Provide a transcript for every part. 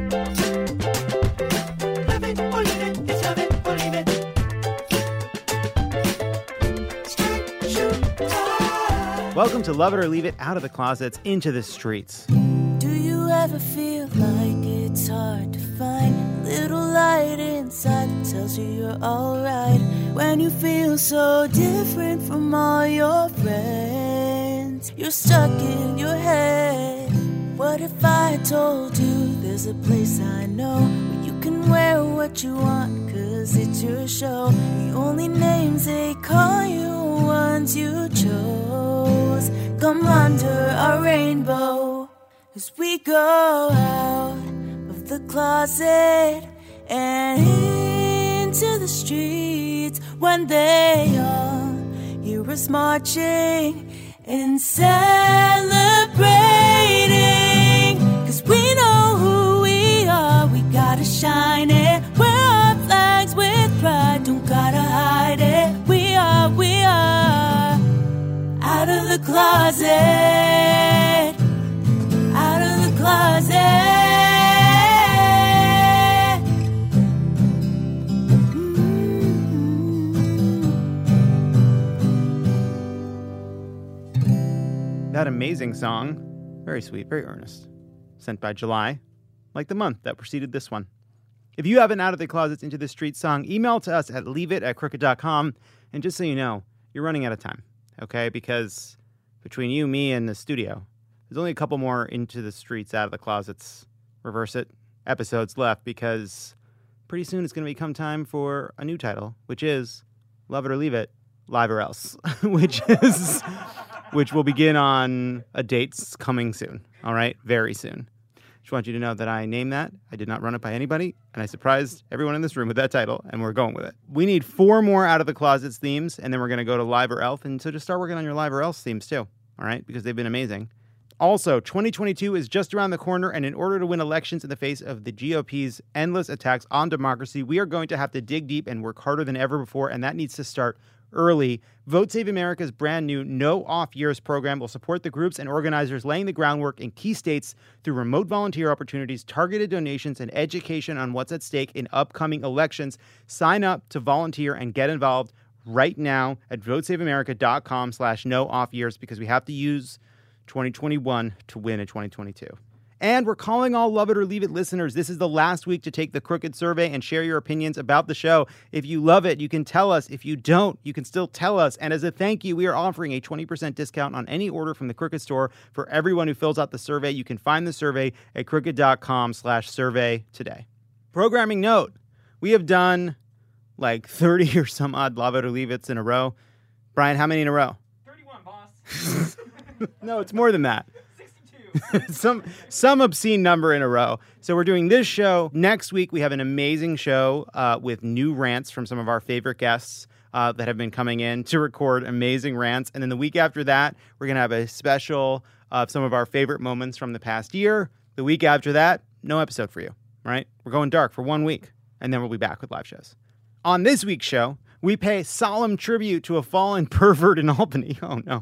Love it or leave it, it's love it or leave it. Welcome to Love It or Leave It, out of the closets, into the streets. Do you ever feel like it's hard to find a little light inside that tells you you're alright? When you feel so different from all your friends, you're stuck in your head. What if I told you there's a place I know where you can wear what you want, cause it's your show. The only names they call you are ones you chose. Come under our rainbow as we go out of the closet and into the streets when they all hear us marching and celebrating. Cause we know who we are, we gotta shine it. Wear our flags with pride, don't gotta hide it. We are out of the closet, out of the closet. That amazing song, very sweet, very earnest, sent by July, like the month that preceded this one. If you have an Out of the Closets Into the Street song, email to us at leaveit@crooked.com. And just so you know, you're running out of time, okay? Because between you, me, and the studio, there's only a couple more Into the Streets, Out of the Closets, reverse it, episodes left, because pretty soon it's going to become time for a new title, which is Love It or Leave It, Live or Else, which will begin on a date coming soon, all right? Very soon. Just want you to know that I named that. I did not run it by anybody, and I surprised everyone in this room with that title, and we're going with it. We need 4 more Out of the Closets themes, and then we're going to go to Live or Else, and so just start working on your Live or Else themes too, all right? Because they've been amazing. Also, 2022 is just around the corner, and in order to win elections in the face of the GOP's endless attacks on democracy, we are going to have to dig deep and work harder than ever before, and that needs to start early. Vote Save America's brand new No Off Years program will support the groups and organizers laying the groundwork in key states through remote volunteer opportunities, targeted donations, and education on what's at stake in upcoming elections. Sign up to volunteer and get involved right now at votesaveamerica.com/no-off-years, because we have to use 2021 to win in 2022. And we're calling all Love It or Leave It listeners. This is the last week to take the Crooked survey and share your opinions about the show. If you love it, you can tell us. If you don't, you can still tell us. And as a thank you, we are offering a 20% discount on any order from the Crooked store for everyone who fills out the survey. You can find the survey at crooked.com/survey today. Programming note, we have done like 30 or some odd Love It or Leave It's in a row. Brian, how many in a row? 31, boss. No, it's more than that. some obscene number in a row. So we're doing this show. Next week, we have an amazing show with new rants from some of our favorite guests that have been coming in to record amazing rants. And then the week after that, we're going to have a special of some of our favorite moments from the past year. The week after that, no episode for you, right? We're going dark for 1 week, and then we'll be back with live shows. On this week's show, we pay solemn tribute to a fallen pervert in Albany. Oh, no.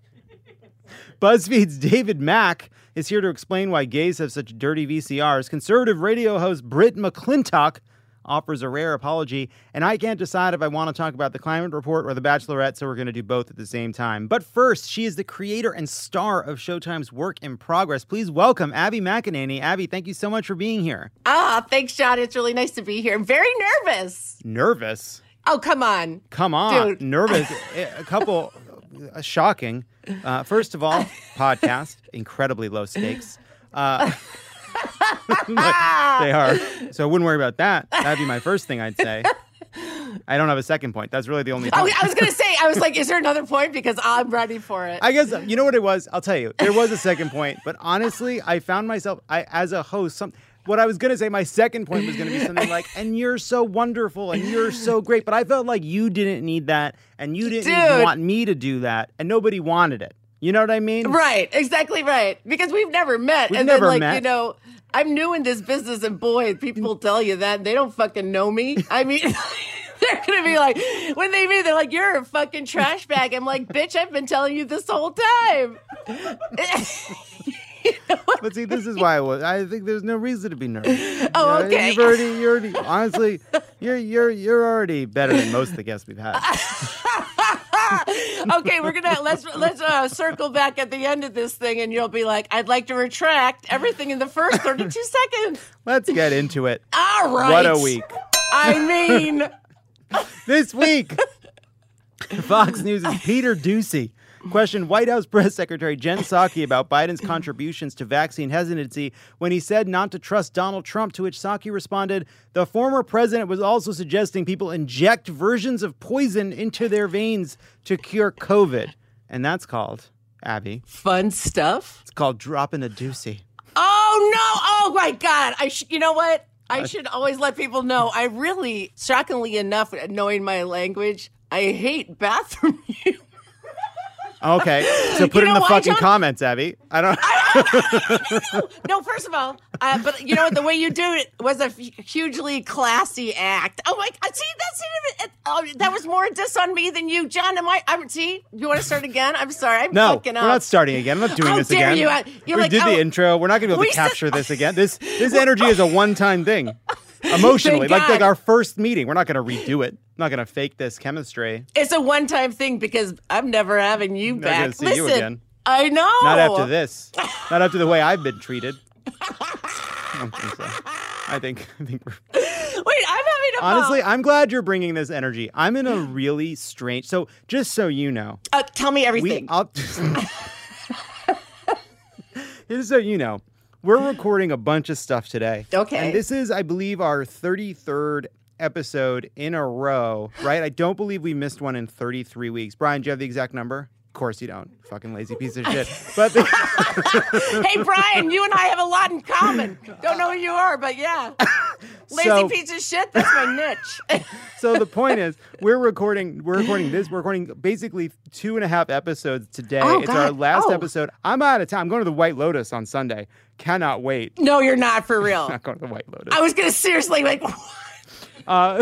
BuzzFeed's David Mack is here to explain why gays have such dirty VCRs. Conservative radio host Britt McClintock offers a rare apology. And I can't decide if I want to talk about The Climate Report or The Bachelorette, so we're going to do both at the same time. But first, she is the creator and star of Showtime's Work in Progress. Please welcome Abby McEnany. Abby, thank you so much for being here. Thanks, John. It's really nice to be here. I'm very nervous. Nervous? Oh, come on. Come on. Dude. Nervous. A couple... shocking. First of all, podcast, incredibly low stakes. They are. So I wouldn't worry about that. That'd be my first thing I'd say. I don't have a second point. That's really the only point. Oh, I was going to say, I was like, is there another point? Because I'm ready for it. I guess, you know what it was? I'll tell you. There was a second point. But honestly, I found myself, as a host, what I was going to say, my second point was going to be something like, and you're so wonderful, and you're so great. But I felt like you didn't need that, and you didn't even want me to do that, and nobody wanted it. You know what I mean? Right. Exactly right. Because we've never met. We've never then, met. You know, I'm new in this business, and boy, people tell you that. They don't fucking know me. I mean... They're going to be like, when they meet, they're like, you're a fucking trash bag. I'm like, bitch, I've been telling you this whole time. But see, this is why I think there's no reason to be nervous. Oh, okay. You're already, honestly, you're already better than most of the guests we've had. Okay, let's circle back at the end of this thing, and you'll be like, I'd like to retract everything in the first 32 seconds. Let's get into it. All right. What a week. I mean, This week, Fox News' Peter Doocy questioned White House Press Secretary Jen Psaki about Biden's contributions to vaccine hesitancy when he said not to trust Donald Trump, to which Psaki responded, the former president was also suggesting people inject versions of poison into their veins to cure COVID. And that's called, Abby, fun stuff. it's called dropping a doozy. Oh, no. Oh, my God. You know what? I should always let people know. I really, shockingly enough, knowing my language, I hate bathroom humor. Okay, so put it in the fucking comments, Abby. I don't. No, first of all, but you know what? The way you do it was a hugely classy act. Oh my God! See, that was more diss on me than you, John. See, you want to start again? I'm sorry. I'm No, fucking we're up. not starting again. I'm not doing How this dare again. you? We did the intro. We're not going to be able to capture this again. This energy is a one-time thing. Emotionally, Thank like God. our first meeting. We're not going to redo it. I'm not going to fake this chemistry. It's a one-time thing because I'm never having you Not back. gonna see Listen, you again. I know. Not after this. Not after the way I've been treated. I don't think so. I think we're... Wait, I'm having a Honestly, I'm glad you're bringing this energy. I'm in a really strange... So, just so you know... tell me everything. Just so you know, we're recording a bunch of stuff today. Okay. And this is, I believe, our 33rd episode in a row, right? I don't believe we missed one in 33 weeks. Brian, do you have the exact number? Of course you don't. Fucking lazy piece of shit. But Hey, Brian, you and I have a lot in common. Don't know who you are, but yeah. Lazy piece of shit, that's my niche. So the point is, we're recording basically 2.5 episodes today. Oh, it's our God. last Oh. episode. I'm out of town. I'm going to the White Lotus on Sunday. Cannot wait. No, you're not, for real. Not going to the White Lotus. I was going to seriously, like, I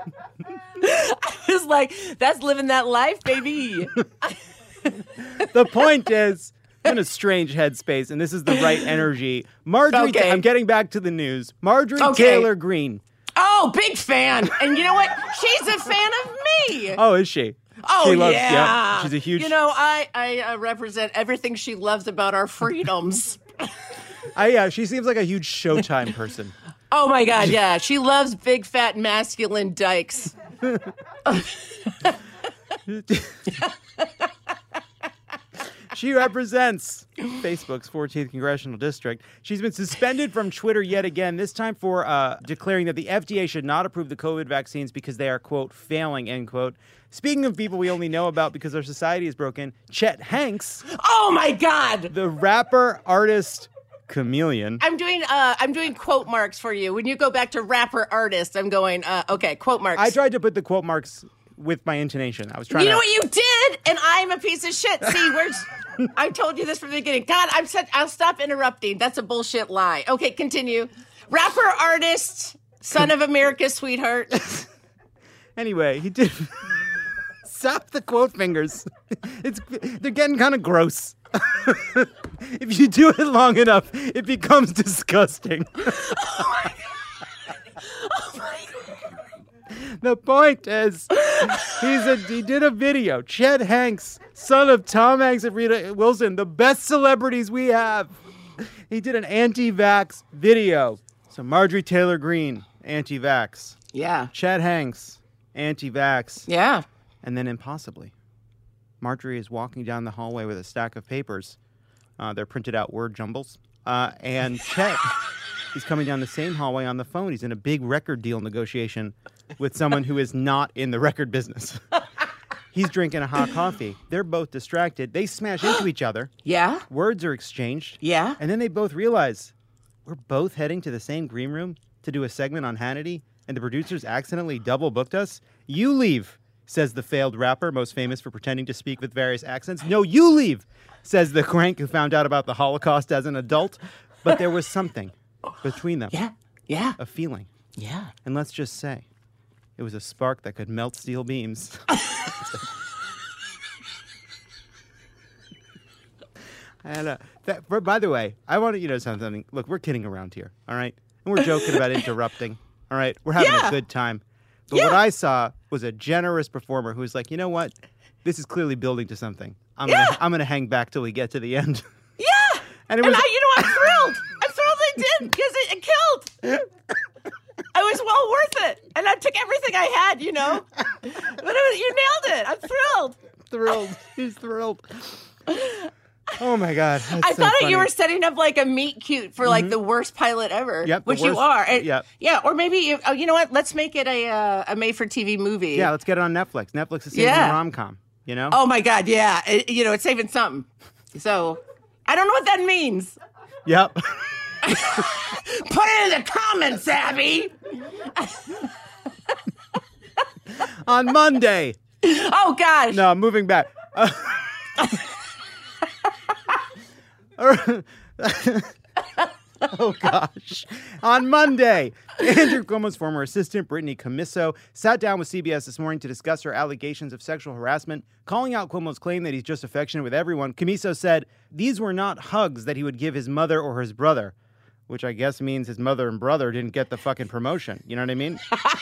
was like, that's living that life, baby. The point is, I'm in a strange headspace, and this is the right energy. Marjorie, Okay. I'm getting back to the news. Marjorie Okay. Taylor Greene. Oh, big fan. And you know what? She's a fan of me. Oh, is she? Oh, She loves, yeah. She's a huge... You know, I represent everything she loves about our freedoms. She seems like a huge Showtime person. Oh, my God, yeah. She loves big, fat, masculine dykes. She represents Facebook's 14th Congressional District. She's been suspended from Twitter yet again, this time for declaring that the FDA should not approve the COVID vaccines because they are, quote, failing, end quote. Speaking of people we only know about because our society is broken, Chet Hanks, Oh, my God. the rapper, artist, chameleon. I'm doing quote marks for you. When you go back to rapper artist, I'm going, okay, quote marks. I tried to put the quote marks with my intonation. I was trying You know to... what you did? And I'm a piece of shit. See, I told you this from the beginning. God, I'll stop interrupting. That's a bullshit lie. Okay, continue. Rapper, artist, son of America's sweetheart. Anyway, he did... Stop the quote fingers. They're getting kind of gross. If you do it long enough, it becomes disgusting. The point is, he did a video. Chet Hanks, son of Tom Hanks and Rita Wilson, the best celebrities we have. He did an anti-vax video. So Marjorie Taylor Greene, anti-vax. Yeah. Chet Hanks, anti-vax. Yeah. And then impossibly, Marjorie is walking down the hallway with a stack of papers. They're printed out word jumbles. And Chet is coming down the same hallway on the phone. He's in a big record deal negotiation with someone who is not in the record business. He's drinking a hot coffee. They're both distracted. They smash into each other. Yeah. Words are exchanged. Yeah. And then they both realize we're both heading to the same green room to do a segment on Hannity, and the producers accidentally double booked us. You leave, says the failed rapper, most famous for pretending to speak with various accents. No, you leave, says the crank who found out about the Holocaust as an adult. But there was something between them. Yeah. Yeah. A feeling. Yeah. And let's just say, it was a spark that could melt steel beams. And by the way, I want you to know something. Look, we're kidding around here, all right? And we're joking about interrupting, all right? We're having a good time. But what I saw was a generous performer who was like, you know what? This is clearly building to something. I'm gonna hang back till we get to the end. Yeah. And it was. I'm thrilled. I'm thrilled they did because it killed. It was well worth it. And I took everything I had, you know. But you nailed it. I'm thrilled. He's thrilled. Oh my God. I thought you were setting up like a meet cute for like the worst pilot ever. Yep, which you are. And, yep. Yeah. Or maybe you know what? Let's make it a made for TV movie. Yeah, let's get it on Netflix. Netflix is saving rom-com, you know? Oh my God, yeah. It's saving something. So I don't know what that means. Yep. Put it in the comments, Abby. On Monday. Oh gosh. No, I'm moving back. Oh gosh. On Monday, Andrew Cuomo's former assistant, Brittany Commisso, sat down with CBS this morning to discuss her allegations of sexual harassment, calling out Cuomo's claim that he's just affectionate with everyone. Commisso said these were not hugs that he would give his mother or his brother, which I guess means his mother and brother didn't get the fucking promotion. You know what I mean?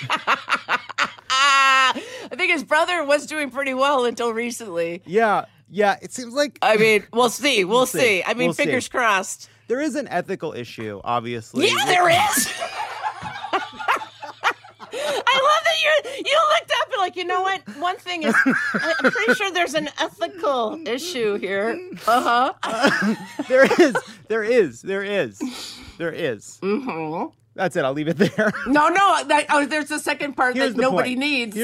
I think his brother was doing pretty well until recently. Yeah, it seems like... I mean, we'll see. We'll see. I mean, We'll fingers see. crossed. There is an ethical issue, obviously. Yeah, there is. I love that you looked up and like, you know what? One thing is, I'm pretty sure there's an ethical issue here. There is. Mm-hmm. That's it. I'll leave it there. No. There's a second part Here's that the nobody point. needs.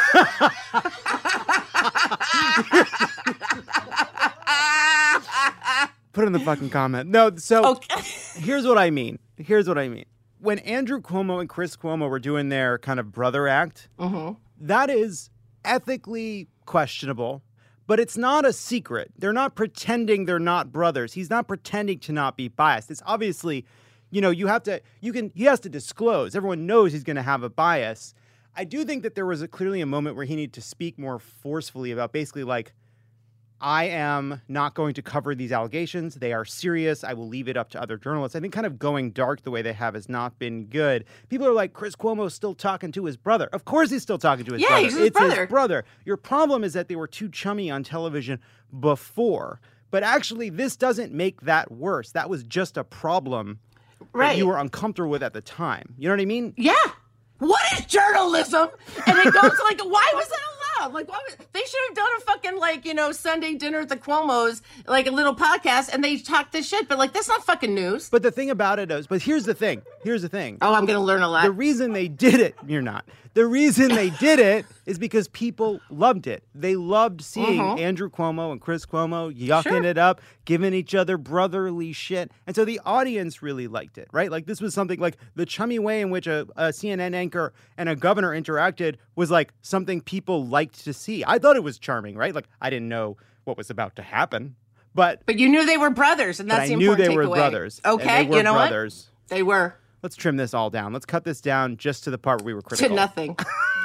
Put it in the fucking comment. No, so Okay. Here's what I mean. When Andrew Cuomo and Chris Cuomo were doing their kind of brother act, that is ethically questionable, but it's not a secret. They're not pretending they're not brothers. He's not pretending to not be biased. It's obviously, he has to disclose. Everyone knows he's going to have a bias. I do think that there was clearly a moment where he needed to speak more forcefully about basically like, I am not going to cover these allegations. They are serious. I will leave it up to other journalists. I think kind of going dark the way they have has not been good. People are like, Chris Cuomo's still talking to his brother. Of course he's still talking to his brother. Yeah, he's his brother. His brother. Your problem is that they were too chummy on television before. But actually, this doesn't make that worse. That was just a problem that you were uncomfortable with at the time. You know what I mean? Yeah. What is journalism? And it goes like, why was that allowed? Like, they should have done a fucking, Sunday dinner at the Cuomo's, like a little podcast, and they talked this shit. But, that's not fucking news. But the thing about it is, here's the thing. Oh, I'm going to learn a lot. The reason they did it, you're not. The reason they did it is because people loved it. They loved seeing Andrew Cuomo and Chris Cuomo yucking it up, giving each other brotherly shit. And so the audience really liked it, right? Like this was something like the chummy way in which a CNN anchor and a governor interacted was like something people liked to see. I thought it was charming, right? Like I didn't know what was about to happen. But you knew they were brothers, and that's the important takeaway. I knew they were brothers. Okay, and they were you know brothers. What? They were. Let's trim this all down. Let's cut this down just to the part where we were critical. To nothing.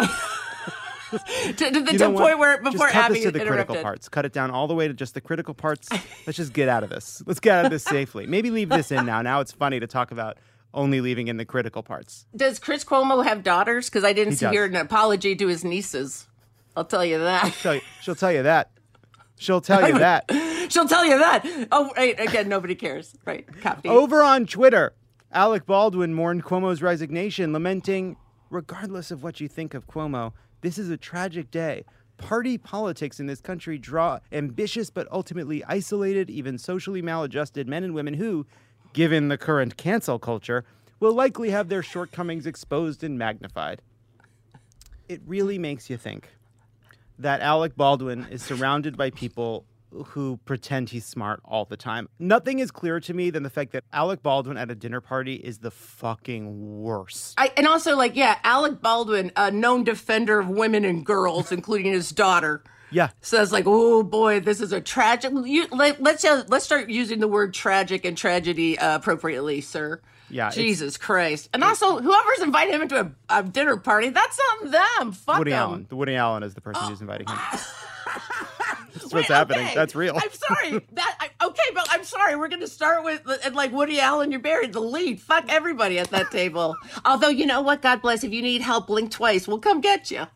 to the point where before just cut Abby this to the interrupted. critical parts. Cut it down all the way to just the critical parts. Let's just get out of this. Let's get out of this safely. Maybe leave this in now. Now it's funny to talk about only leaving in the critical parts. Does Chris Cuomo have daughters? Because I didn't hear an apology to his nieces. I'll tell you that. She'll tell you that. She'll tell you that. She'll tell you that. Oh, right. Again, nobody cares. Right. Copy. Over on Twitter, Alec Baldwin mourned Cuomo's resignation, lamenting, regardless of what you think of Cuomo, this is a tragic day. Party politics in this country draw ambitious but ultimately isolated, even socially maladjusted men and women who, given the current cancel culture, will likely have their shortcomings exposed and magnified. It really makes you think that Alec Baldwin is surrounded by people who pretend he's smart all the time. Nothing is clearer to me than the fact that Alec Baldwin at a dinner party is the fucking worst. And also, Alec Baldwin, a known defender of women and girls, including his daughter. Yeah. Says oh boy, this is a tragic. Let's start using the word tragic and tragedy appropriately, sir. Yeah. Jesus Christ. And also, whoever's inviting him into a dinner party, that's on them. Fuck Woody them. Allen. The Woody Allen is the person who's inviting him. That's what's happening. Okay. That's real. I'm sorry. Okay, but I'm sorry. We're going to start with, and like Woody Allen, you're buried the lead. Fuck everybody at that table. Although, you know what? God bless. If you need help, blink twice. We'll come get you.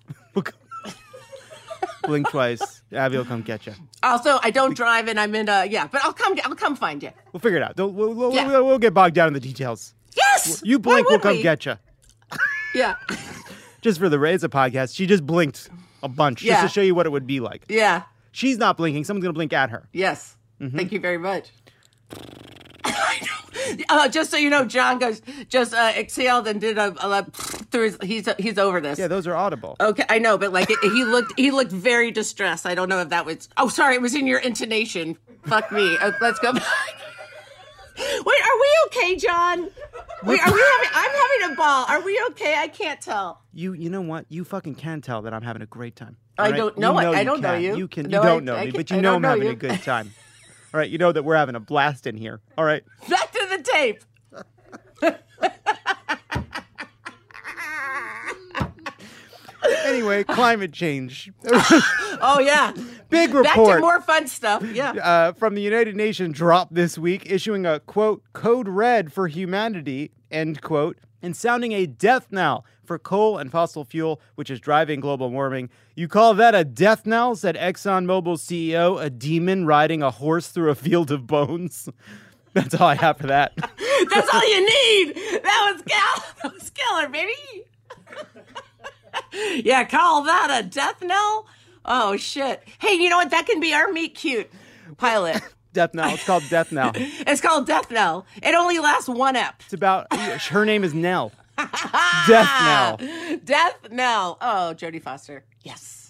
Blink twice. Abby will come get you. Also, I don't drive, and I'm in. But I'll come find you. We'll figure it out. We'll get bogged down in the details. Yes. You blink, Why we'll would come we? get you. Yeah. Just for the Reza podcast, she just blinked a bunch just Yeah. to show you what it would be like. Yeah. She's not blinking. Someone's going to blink at her. Yes. Mm-hmm. Thank you very much. Just so you know, John exhaled and did a through his, he's over this. Yeah, those are audible. Okay, I know, but like he looked very distressed. I don't know if that was. Oh, sorry, it was in your intonation. Fuck me. Let's go back. Wait, are we okay, John? Wait, are we having? I'm having a ball. Are we okay? I can't tell. You know what? You fucking can tell that I'm having a great time. I All right? don't know. I don't know can. you. You can. No, you don't I- know I me, can- but you I know don't I'm know having you. a good time. All right, you know that we're having a blast in here. All right. Back to the tape. Anyway, climate change. Oh yeah. Big Back to report more fun stuff. Yeah. from the United Nations dropped this week, issuing a, quote, code red for humanity, end quote, and sounding a death knell for coal and fossil fuel, which is driving global warming. You call that a death knell, said ExxonMobil's CEO, a demon riding a horse through a field of bones. That's all I have for that. That's all you need. That was killer, baby. Yeah, call that a death knell? Oh, shit. Hey, you know what? That can be our meet cute pilot. Death knell. It's called Death Knell. It's called Death Knell. It only lasts one ep. It's about, her name is Nell. Death Knell. Death Knell. Oh, Jodie Foster. Yes.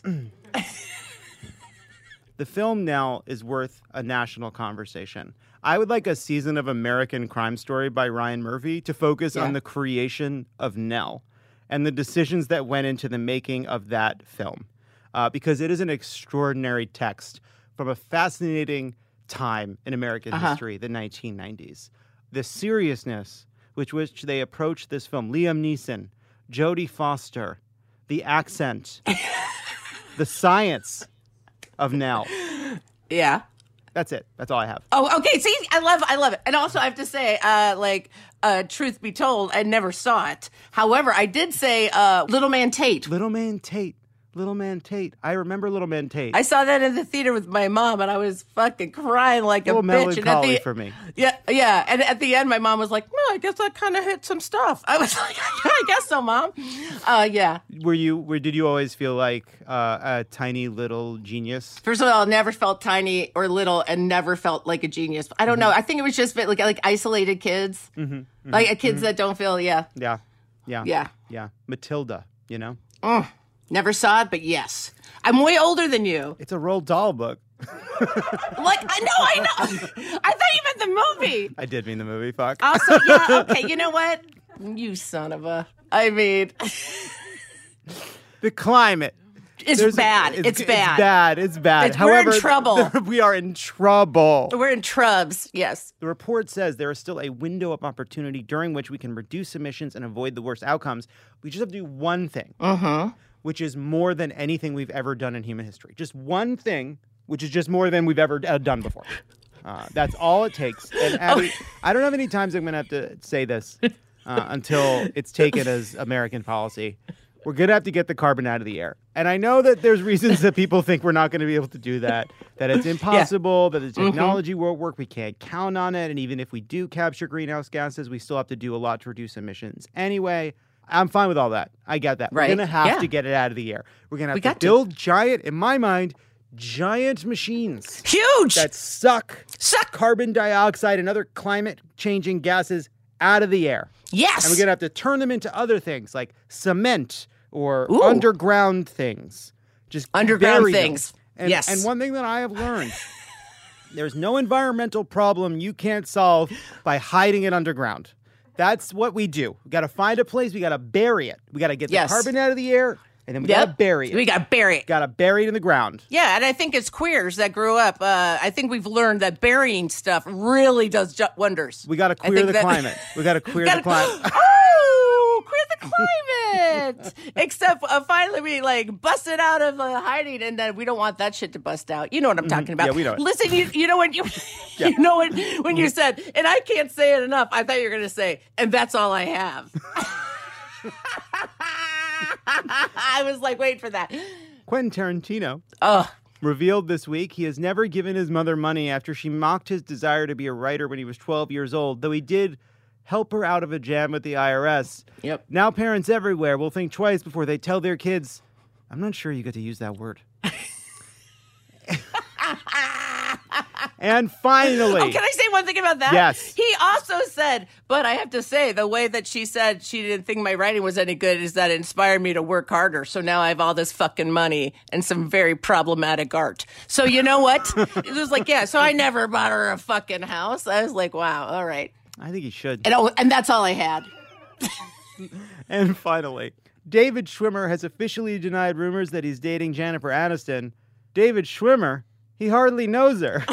The film Nell is worth a national conversation. I would like a season of American Crime Story by Ryan Murphy to focus on the creation of Nell and the decisions that went into the making of that film. Because it is an extraordinary text from a fascinating time in American history, the 1990s. The seriousness with which they approached this film, Liam Neeson, Jodie Foster, the accent, the science of Nell. Yeah. That's it. That's all I have. Oh, okay. See, I love it. And also, I have to say, truth be told, I never saw it. However, I did say, Little Man Tate. Little Man Tate. Little Man Tate. I remember Little Man Tate. I saw that in the theater with my mom, and I was fucking crying like a little bitch. And melancholy for me. Yeah. And at the end, my mom was like, "No, I guess that kind of hit some stuff." I was like, "I guess so, Mom." Yeah. Did you always feel like a tiny little genius? First of all, I never felt tiny or little, and never felt like a genius. I don't know. I think it was just like isolated kids, like kids that don't feel. Yeah. Yeah. Matilda, you know? Never saw it, but yes, I'm way older than you. It's a Roald Dahl book. Like I know. I thought you meant the movie. I did mean the movie, fuck. Also, yeah, okay, you know what? You son of a... I mean... The climate. It's bad. It's bad. It's bad. We're However, in trouble. We are in trouble. We're in trubs, yes. The report says there is still a window of opportunity during which we can reduce emissions and avoid the worst outcomes. We just have to do one thing, which is more than anything we've ever done in human history. Just one thing, which is just more than we've ever done before. That's all it takes. And Abby, I don't have any times I'm going to have to say this until it's taken as American policy. We're going to have to get the carbon out of the air. And I know that there's reasons that people think we're not going to be able to do that it's impossible, that the technology won't work, we can't count on it. And even if we do capture greenhouse gases, we still have to do a lot to reduce emissions. Anyway, I'm fine with all that. I get that. Right. We're going to have Yeah. to get it out of the air. We're going to have got to to. build giant, in my mind, giant machines Huge! that suck carbon dioxide and other climate-changing gases out of the air. Yes! And we're going to have to turn them into other things like cement or Ooh. underground things. Just Underground bury them. things. And, Yes. And one thing that I have learned, there's no environmental problem you can't solve by hiding it underground. That's what we do. We got to find a place. We got to bury it. We got to get the Yes. carbon out of the air, and then we got to bury it. We got to bury it. Got to bury it in the ground. Yeah, and I think as queers that grew up, I think we've learned that burying stuff really does wonders. We got to queer the climate. We got to queer the climate. Oh, queer the climate. it. Except finally we like busted out of hiding, and then we don't want that shit to bust out. You know what I'm talking about. Yeah, we know it. Listen, you know when you you know when you said, and I can't say it enough. I thought you were going to say, and that's all I have. I was like, wait for that. Quentin Tarantino Oh, revealed this week he has never given his mother money after she mocked his desire to be a writer when he was 12 years old, though he did help her out of a jam with the IRS. Yep. Now parents everywhere will think twice before they tell their kids, I'm not sure you get to use that word. And finally... Oh, can I say one thing about that? Yes. He also said, but I have to say, the way that she said she didn't think my writing was any good is that it inspired me to work harder. So now I have all this fucking money and some very problematic art. So you know what? It was like, yeah, so I never bought her a fucking house. I was like, wow, all right. I think he should. And that's all I had. And finally, David Schwimmer has officially denied rumors that he's dating Jennifer Aniston. David Schwimmer? He hardly knows her.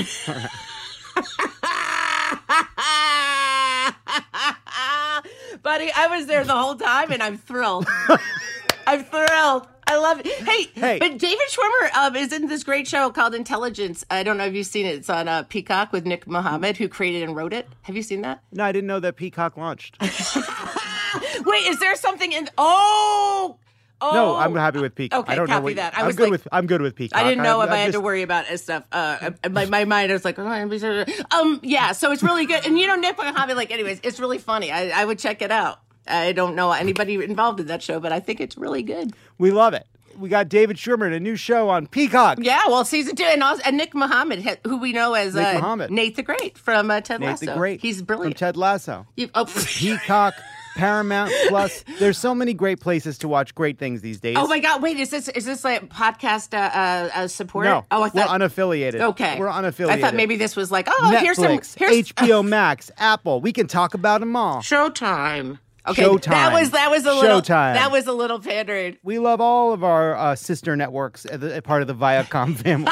Buddy, I was there the whole time, and I'm thrilled. I'm thrilled. I love it. Hey, but David Schwimmer is in this great show called Intelligence. I don't know if you've seen it. It's on Peacock with Nick Mohammed, who created and wrote it. Have you seen that? No, I didn't know that Peacock launched. Wait, is there something in... Oh! No, I'm happy with Peacock. Okay, I don't copy know what, that. I'm good with Peacock. I didn't know if I had just- to worry about stuff. My mind was like, yeah. So it's really good, and Nick Mohammed. Like, anyways, it's really funny. I would check it out. I don't know anybody involved in that show, but I think it's really good. We love it. We got David Schwimmer in a new show on Peacock. Yeah, well, season 2, and Nick Mohammed, who we know as Nate the Great from Ted Lasso. Nate the Great. He's brilliant. From Ted Lasso. Peacock. Paramount Plus. There's so many great places to watch great things these days. Oh my God! Wait, is this like podcast support? No, I thought, we're unaffiliated. Okay, we're unaffiliated. I thought maybe this was like, Netflix, here's HBO Max, Apple. We can talk about them all. Showtime. Okay, Showtime. that was a little Showtime. That was a little pandering. We love all of our sister networks as part of the Viacom family.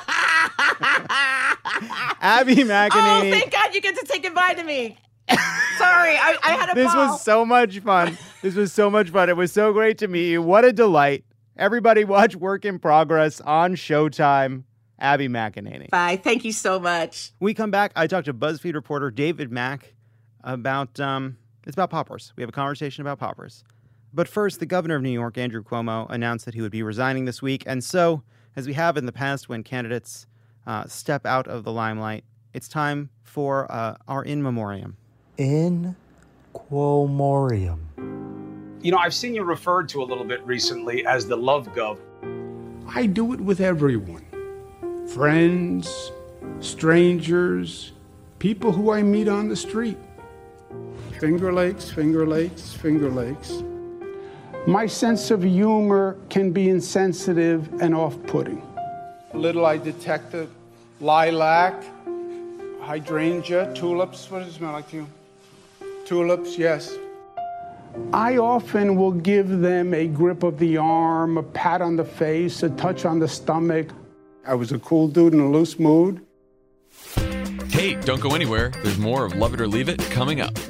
Abby McEnany. Oh, thank God you get to say goodbye to me. Sorry, I had a This ball. was so much fun. This was so much fun. It was so great to meet you. What a delight. Everybody watch Work in Progress on Showtime. Abby McEnany. Bye. Thank you so much. When we come back, I talked to BuzzFeed reporter David Mack about, it's about poppers. We have a conversation about poppers. But first, the governor of New York, Andrew Cuomo, announced that he would be resigning this week. And so, as we have in the past when candidates step out of the limelight, it's time for our in memoriam. In quomoriam. I've seen you referred to a little bit recently as the love gov. I do it with everyone. Friends, strangers, people who I meet on the street. Finger Lakes, Finger Lakes, Finger Lakes. My sense of humor can be insensitive and off-putting. Little I detected lilac, hydrangea, tulips. What does it smell like to you? Tulips, yes. I often will give them a grip of the arm, a pat on the face, a touch on the stomach. I was a cool dude in a loose mood. Hey, don't go anywhere. There's more of Love It or Leave It coming up.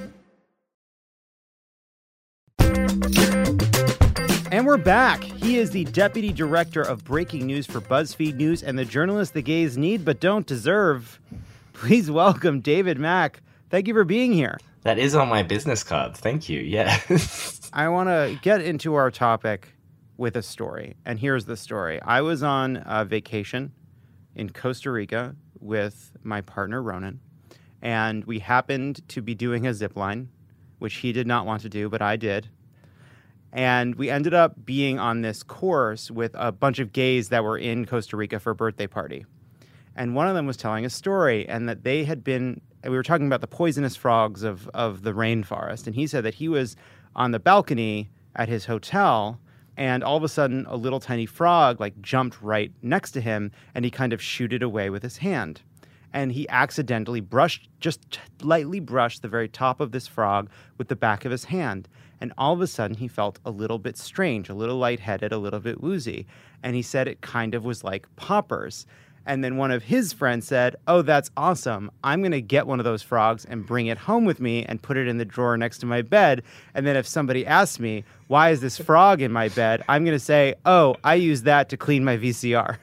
And we're back. He is the deputy director of breaking news for BuzzFeed News and the journalist the gays need but don't deserve. Please welcome David Mack. Thank you for being here. That is on my business cards. Thank you. Yeah. I want to get into our topic with a story. And here's the story. I was on vacation in Costa Rica with my partner, Ronan. And we happened to be doing a zip line, which he did not want to do, but I did. And we ended up being on this course with a bunch of gays that were in Costa Rica for a birthday party. And one of them was telling a story, and that they had been, we were talking about the poisonous frogs of the rainforest. And he said that he was on the balcony at his hotel, and all of a sudden a little tiny frog jumped right next to him, and he kind of shooed away with his hand. And he accidentally just lightly brushed the very top of this frog with the back of his hand. And all of a sudden, he felt a little bit strange, a little lightheaded, a little bit woozy. And he said it kind of was like poppers. And then one of his friends said, oh, that's awesome. I'm going to get one of those frogs and bring it home with me and put it in the drawer next to my bed. And then if somebody asks me, why is this frog in my bed? I'm going to say, oh, I use that to clean my VCR.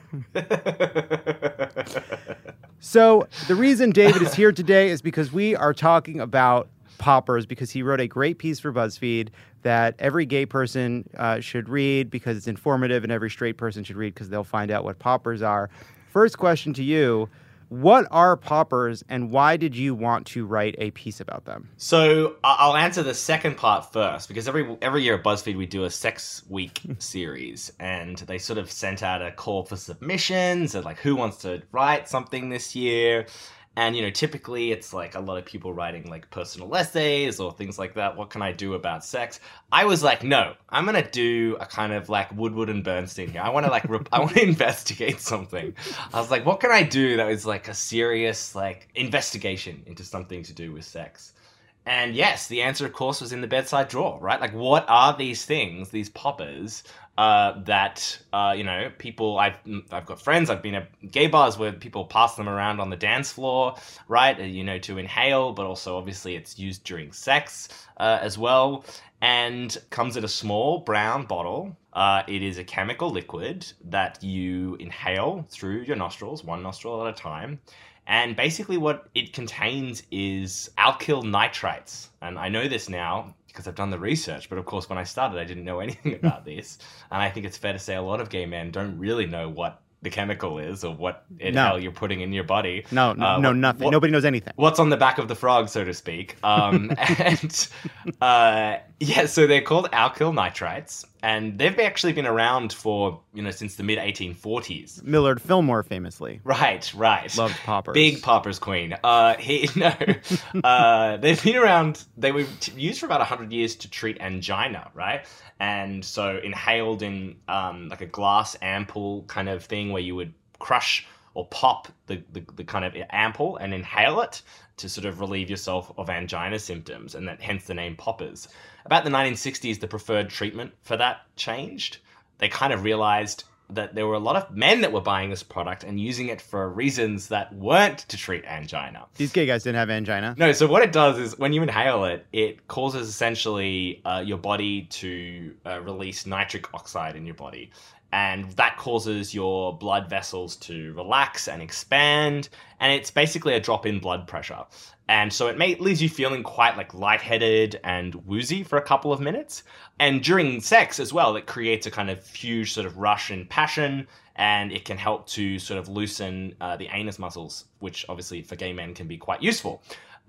So the reason David is here today is because we are talking about poppers, because he wrote a great piece for BuzzFeed that every gay person should read because it's informative, and every straight person should read because they'll find out what poppers are. First question to you, what are poppers and why did you want to write a piece about them? So I'll answer the second part first, because every year at BuzzFeed we do a Sex Week series, and they sort of sent out a call for submissions and like who wants to write something this year. And, you know, typically it's like a lot of people writing like personal essays or things like that. What can I do about sex? I was like, no, I'm going to do a kind of like Woodward and Bernstein here. I want to like, I want to investigate something. I was like, what can I do that is like a serious like investigation into something to do with sex? And yes, the answer, of course, was in the bedside drawer, right? Like, what are these things, these poppers, that, you know, people, I've got friends, I've been at gay bars where people pass them around on the dance floor, right? You know, to inhale, but also obviously it's used during sex as well. And comes in a small brown bottle. It is a chemical liquid that you inhale through your nostrils, one nostril at a time. And basically what it contains is alkyl nitrites. And I know this now because I've done the research, but of course when I started I didn't know anything about this. And I think it's fair to say a lot of gay men don't really know what the chemical is or what hell you're putting in your body. No, nothing. Nobody knows anything. What's on the back of the frog, so to speak. Yeah, so they're called alkyl nitrites, and they've actually been around for, you know, since the mid-1840s. Millard Fillmore famously. Right. Loved poppers. Big poppers queen. They've been around, they were used for about 100 years to treat angina, right? And so inhaled in like a glass ampoule kind of thing where you would crush or pop the kind of ampoule and inhale it to sort of relieve yourself of angina symptoms, and that hence the name poppers. About the 1960s, the preferred treatment for that changed. They kind of realized that there were a lot of men that were buying this product and using it for reasons that weren't to treat angina. These gay guys didn't have angina. No, so what it does is when you inhale it, it causes essentially your body to release nitric oxide in your body. And that causes your blood vessels to relax and expand. And it's basically a drop in blood pressure. And so it leaves you feeling quite like lightheaded and woozy for a couple of minutes. And during sex as well, it creates a kind of huge sort of rush in passion. And it can help to sort of loosen the anus muscles, which obviously for gay men can be quite useful.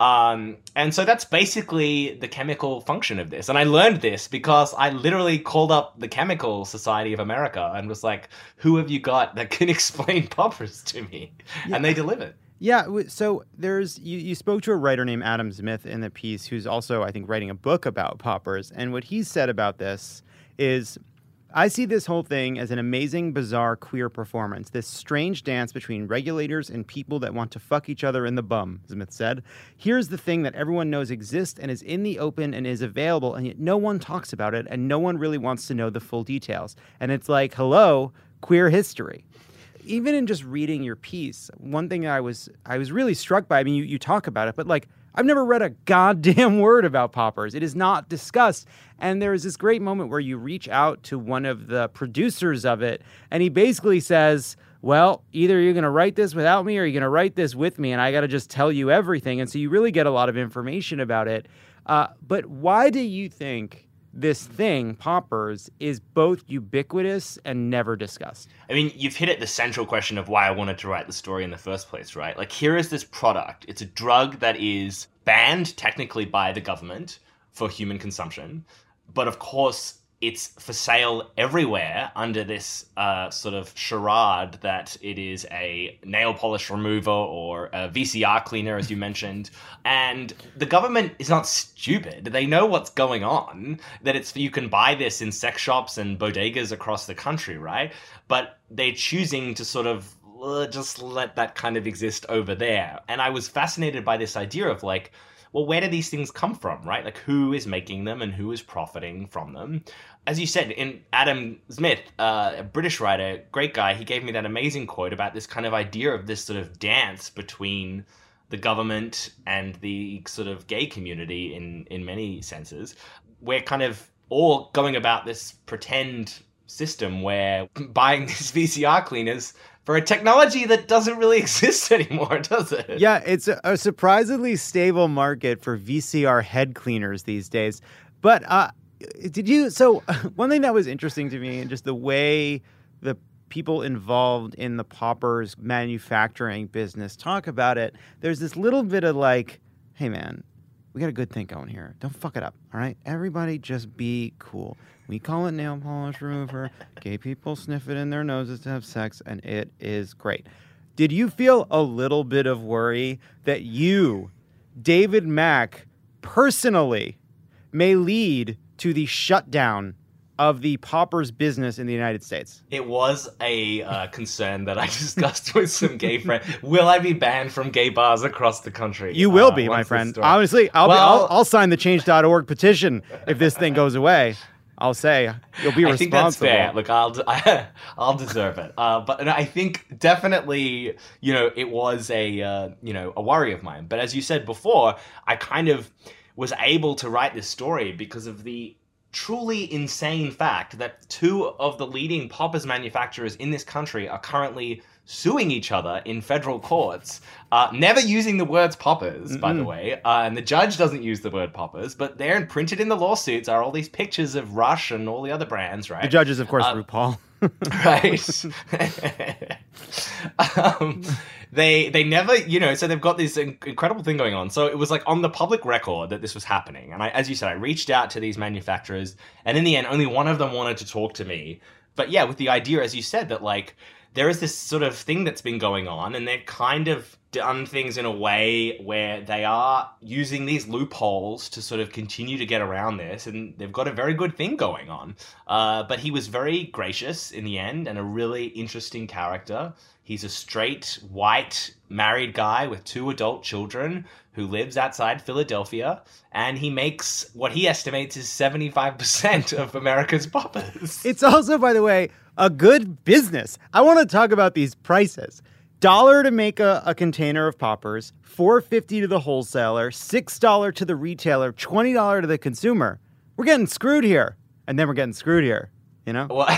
And so that's basically the chemical function of this. And I learned this because I literally called up the Chemical Society of America and was like, who have you got that can explain poppers to me? Yeah. And they delivered. Yeah, so there's you spoke to a writer named Adam Smith in the piece who's also, I think, writing a book about poppers. And what he said about this is, I see this whole thing as an amazing, bizarre, queer performance. This strange dance between regulators and people that want to fuck each other in the bum, Smith said. Here's the thing that everyone knows exists and is in the open and is available, and yet no one talks about it, and no one really wants to know the full details. And it's like, hello, queer history. Even in just reading your piece, one thing I was really struck by, I mean, you talk about it, but like, I've never read a goddamn word about poppers. It is not discussed. And there is this great moment where you reach out to one of the producers of it, and he basically says, well, either you're going to write this without me or you're going to write this with me, and I got to just tell you everything. And so you really get a lot of information about it. But why do you think this thing, poppers, is both ubiquitous and never discussed? I mean, you've hit at the central question of why I wanted to write the story in the first place, right? Like, here is this product. It's a drug that is banned technically by the government for human consumption. But of course, it's for sale everywhere under this sort of charade that it is a nail polish remover or a VCR cleaner, as you mentioned. And the government is not stupid. They know what's going on, that you can buy this in sex shops and bodegas across the country, right? But they're choosing to sort of just let that kind of exist over there. And I was fascinated by this idea of like, well, where do these things come from, right? Like, who is making them and who is profiting from them? As you said, in Adam Smith, a British writer, great guy, he gave me that amazing quote about this kind of idea of this sort of dance between the government and the sort of gay community in many senses. We're kind of all going about this pretend system where buying these VCR cleaners for a technology that doesn't really exist anymore, does it? Yeah, it's a surprisingly stable market for VCR head cleaners these days. But so one thing that was interesting to me, and just the way the people involved in the poppers manufacturing business talk about it, there's this little bit of like, hey man, we got a good thing going here. Don't fuck it up, all right? Everybody just be cool. We call it nail polish remover. Gay people sniff it in their noses to have sex, and it is great. Did you feel a little bit of worry that you, David Mack, personally may lead to the shutdown of the poppers business in the United States? It was a concern that I discussed with some gay friends. Will I be banned from gay bars across the country? You will be, my friend. Honestly, I'll sign the change.org petition if this thing goes away. I'll say you'll be responsible. I think that's fair. Look, I'll deserve it. But I think definitely, it was a worry of mine. But as you said before, I kind of was able to write this story because of the truly insane fact that two of the leading poppers manufacturers in this country are currently suing each other in federal courts, never using the words poppers, by the way, and the judge doesn't use the word poppers, but there printed in the lawsuits are all these pictures of Rush and all the other brands, right? The judge is, of course, RuPaul. Right. They never, so they've got this incredible thing going on. So it was like on the public record that this was happening. And as you said, I reached out to these manufacturers, and in the end, only one of them wanted to talk to me. But yeah, with the idea, as you said, that like there is this sort of thing that's been going on, and they've kind of done things in a way where they are using these loopholes to sort of continue to get around this, and they've got a very good thing going on. But he was very gracious in the end and a really interesting character. He's a straight, white, married guy with 2 adult children who lives outside Philadelphia, and he makes what he estimates is 75% of America's poppers. It's also, by the way, a good business. I want to talk about these prices. $1 to make a container of poppers, $4.50 to the wholesaler, $6 to the retailer, $20 to the consumer. We're getting screwed here. And then we're getting screwed here, you know? Well,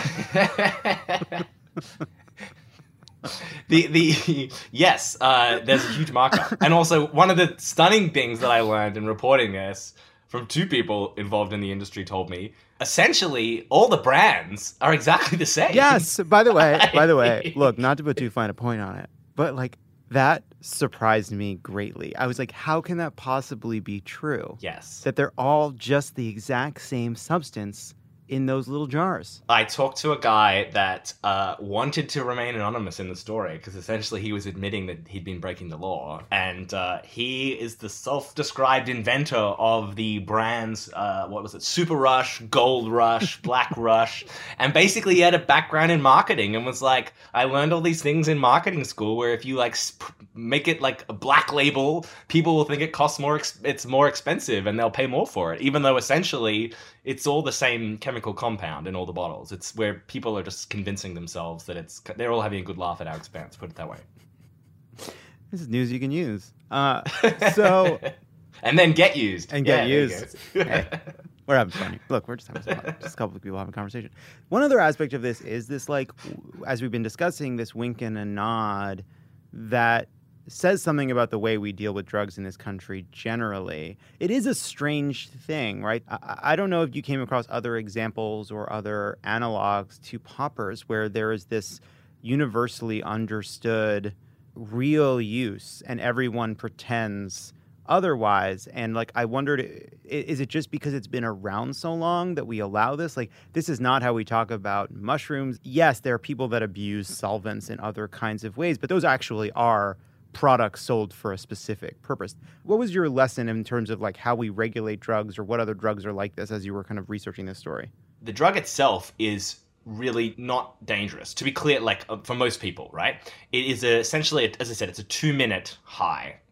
yes, there's a huge markup. And also, one of the stunning things that I learned in reporting this from 2 people involved in the industry told me, essentially, all the brands are exactly the same. Yes, by the way, look, not to put too fine a point on it, but like that surprised me greatly. I was like, how can that possibly be true? Yes. That they're all just the exact same substance in those little jars. I talked to a guy that wanted to remain anonymous in the story because essentially he was admitting that he'd been breaking the law. And he is the self-described inventor of the brands, Super Rush, Gold Rush, Black Rush. And basically he had a background in marketing and was like, I learned all these things in marketing school where if you like make it like a black label, people will think it costs more, it's more expensive and they'll pay more for it. Even though essentially it's all the same chemical compound in all the bottles. It's where people are just convincing themselves that they're all having a good laugh at our expense, put it that way. This is news you can use. So and then get used. And get used. Hey, we're having fun. Look, we're just having fun. Just a couple of people having a conversation. One other aspect of this is this, like, as we've been discussing, this wink and a nod that says something about the way we deal with drugs in this country generally. It is a strange thing, right? I don't know if you came across other examples or other analogs to poppers where there is this universally understood real use and everyone pretends otherwise. And like, I wondered, is it just because it's been around so long that we allow this? Like, this is not how we talk about mushrooms. Yes, there are people that abuse solvents in other kinds of ways, but those actually are products sold for a specific purpose. What was your lesson in terms of like how we regulate drugs or what other drugs are like this as you were kind of researching this story? The drug itself is really not dangerous. To be clear, like for most people, right? It is essentially, as I said, it's a 2-minute high.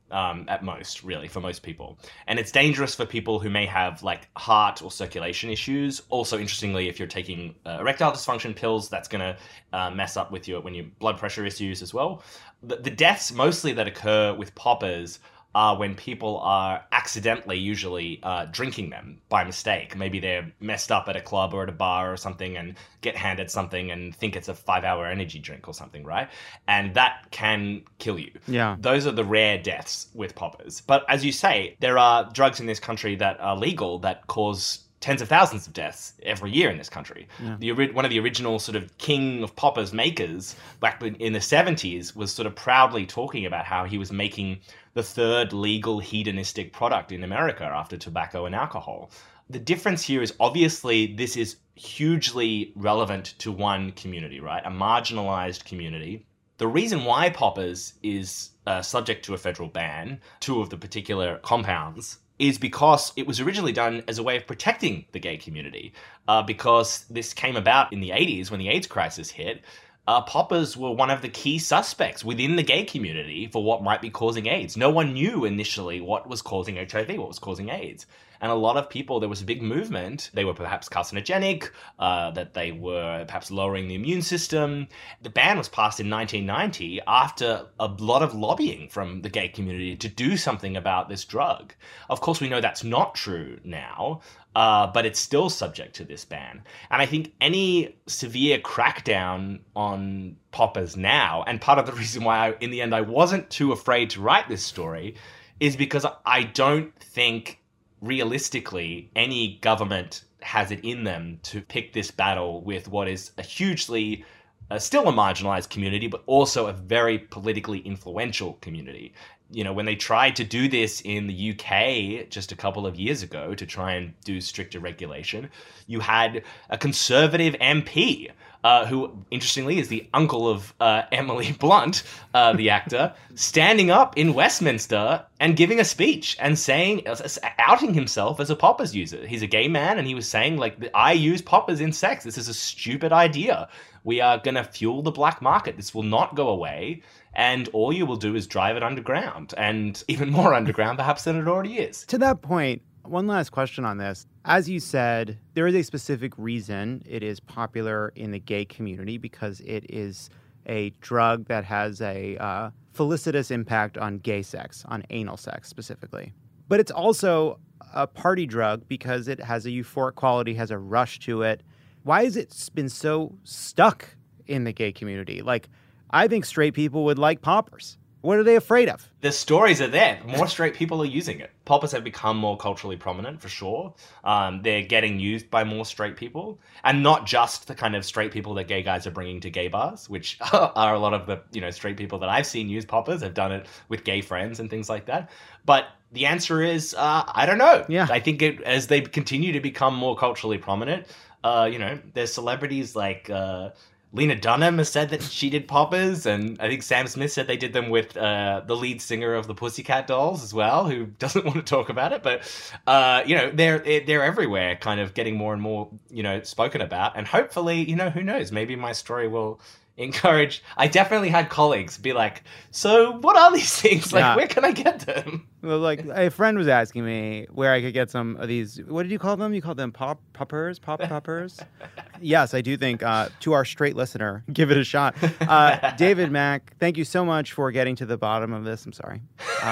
at most, really, for most people. And it's dangerous for people who may have like heart or circulation issues. Also, interestingly, if you're taking erectile dysfunction pills, that's going to mess up with your blood pressure issues as well. The deaths mostly that occur with poppers are when people are accidentally usually drinking them by mistake. Maybe they're messed up at a club or at a bar or something and get handed something and think it's a 5-hour energy drink or something, right? And that can kill you. Yeah. Those are the rare deaths with poppers. But as you say, there are drugs in this country that are legal that cause tens of thousands of deaths every year in this country. Yeah. One of the original sort of king of poppers makers back in the 70s was sort of proudly talking about how he was making the third legal hedonistic product in America after tobacco and alcohol. The difference here is obviously this is hugely relevant to one community, right? A marginalized community. The reason why poppers is subject to a federal ban, 2 of the particular compounds, is because it was originally done as a way of protecting the gay community. Because this came about in the 80s when the AIDS crisis hit, poppers were one of the key suspects within the gay community for what might be causing AIDS. No one knew initially what was causing HIV, what was causing AIDS. And a lot of people, there was a big movement. They were perhaps carcinogenic, that they were perhaps lowering the immune system. The ban was passed in 1990 after a lot of lobbying from the gay community to do something about this drug. Of course, we know that's not true now, but it's still subject to this ban. And I think any severe crackdown on poppers now, and part of the reason why in the end I wasn't too afraid to write this story, is because I don't think realistically any government has it in them to pick this battle with what is a hugely still a marginalized community, but also a very politically influential community. You know, when they tried to do this in the UK just a couple of years ago to try and do stricter regulation, you had a conservative MP who, interestingly, is the uncle of Emily Blunt, the actor, standing up in Westminster and giving a speech and saying, outing himself as a poppers user. He's a gay man, and he was saying, like, I use poppers in sex. This is a stupid idea. We are going to fuel the black market. This will not go away. And all you will do is drive it underground, and even more underground, perhaps, than it already is. To that point, one last question on this. As you said, there is a specific reason it is popular in the gay community, because it is a drug that has a felicitous impact on gay sex, on anal sex specifically. But it's also a party drug because it has a euphoric quality, has a rush to it. Why has it been so stuck in the gay community? Like, I think straight people would like poppers. What are they afraid of? The stories are there. More straight people are using it. Poppers have become more culturally prominent, for sure. They're getting used by more straight people. And not just the kind of straight people that gay guys are bringing to gay bars, which are a lot of the, you know, straight people that I've seen use poppers. Have done it with gay friends and things like that. But the answer is, I don't know. Yeah. I think as they continue to become more culturally prominent, you know, there's celebrities like... Lena Dunham has said that she did poppers, and I think Sam Smith said they did them with the lead singer of the Pussycat Dolls as well, who doesn't want to talk about it. But, you know, they're everywhere, kind of getting more and more, you know, spoken about. And hopefully, you know, who knows, maybe my story will encourage... I definitely had colleagues be like, so what are these things? Like, where can I get them? Well, like, a friend was asking me where I could get some of these. What did you call them? You called them poppers? Poppers? Yes, I do think, to our straight listener, give it a shot. David Mack, thank you so much for getting to the bottom of this. I'm sorry.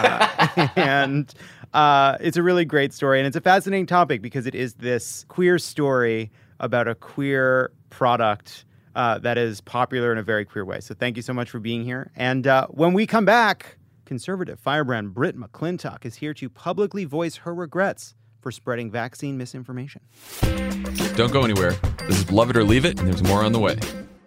And it's a really great story. And it's a fascinating topic because it is this queer story about a queer product that is popular in a very queer way. So thank you so much for being here. And when we come back, conservative firebrand Britt McClintock is here to publicly voice her regrets for spreading vaccine misinformation. Don't go anywhere. This is Love It or Leave It, and there's more on the way.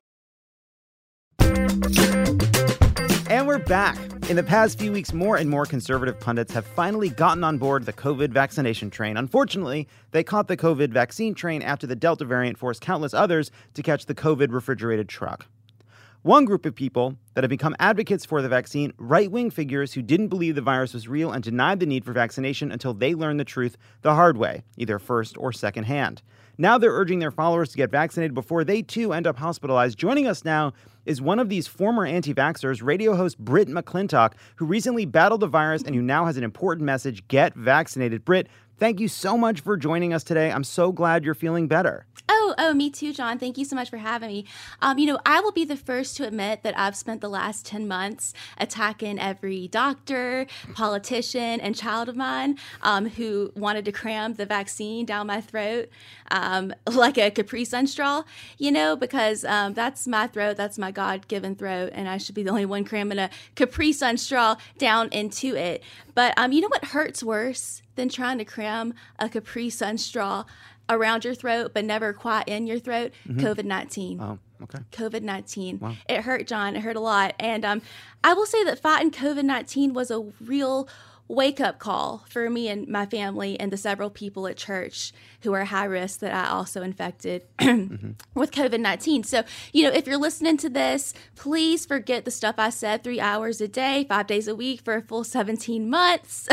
And we're back. In the past few weeks, more and more conservative pundits have finally gotten on board the COVID vaccination train. Unfortunately, they caught the COVID vaccine train after the Delta variant forced countless others to catch the COVID refrigerated truck. One group of people that have become advocates for the vaccine, right-wing figures who didn't believe the virus was real and denied the need for vaccination until they learned the truth the hard way, either first or second hand. Now they're urging their followers to get vaccinated before they too end up hospitalized. Joining us now is one of these former anti-vaxxers, radio host Britt McClintock, who recently battled the virus and who now has an important message: get vaccinated. Britt, thank you so much for joining us today. I'm so glad you're feeling better. Oh, me too, John. Thank you so much for having me. I will be the first to admit that I've spent the last 10 months attacking every doctor, politician, and child of mine who wanted to cram the vaccine down my throat like a Capri Sun straw, because that's my throat. That's my God-given throat, and I should be the only one cramming a Capri Sun straw down into it. But you know what hurts worse than trying to cram a Capri Sun straw around your throat but never quite in your throat? COVID-19. Oh, okay. COVID-19. Wow. It hurt, John. It hurt a lot. And I will say that fighting COVID-19 was a real wake-up call for me and my family and the several people at church who are high risk that I also infected with COVID-19. So, if you're listening to this, please forget the stuff I said 3 hours a day, 5 days a week for a full 17 months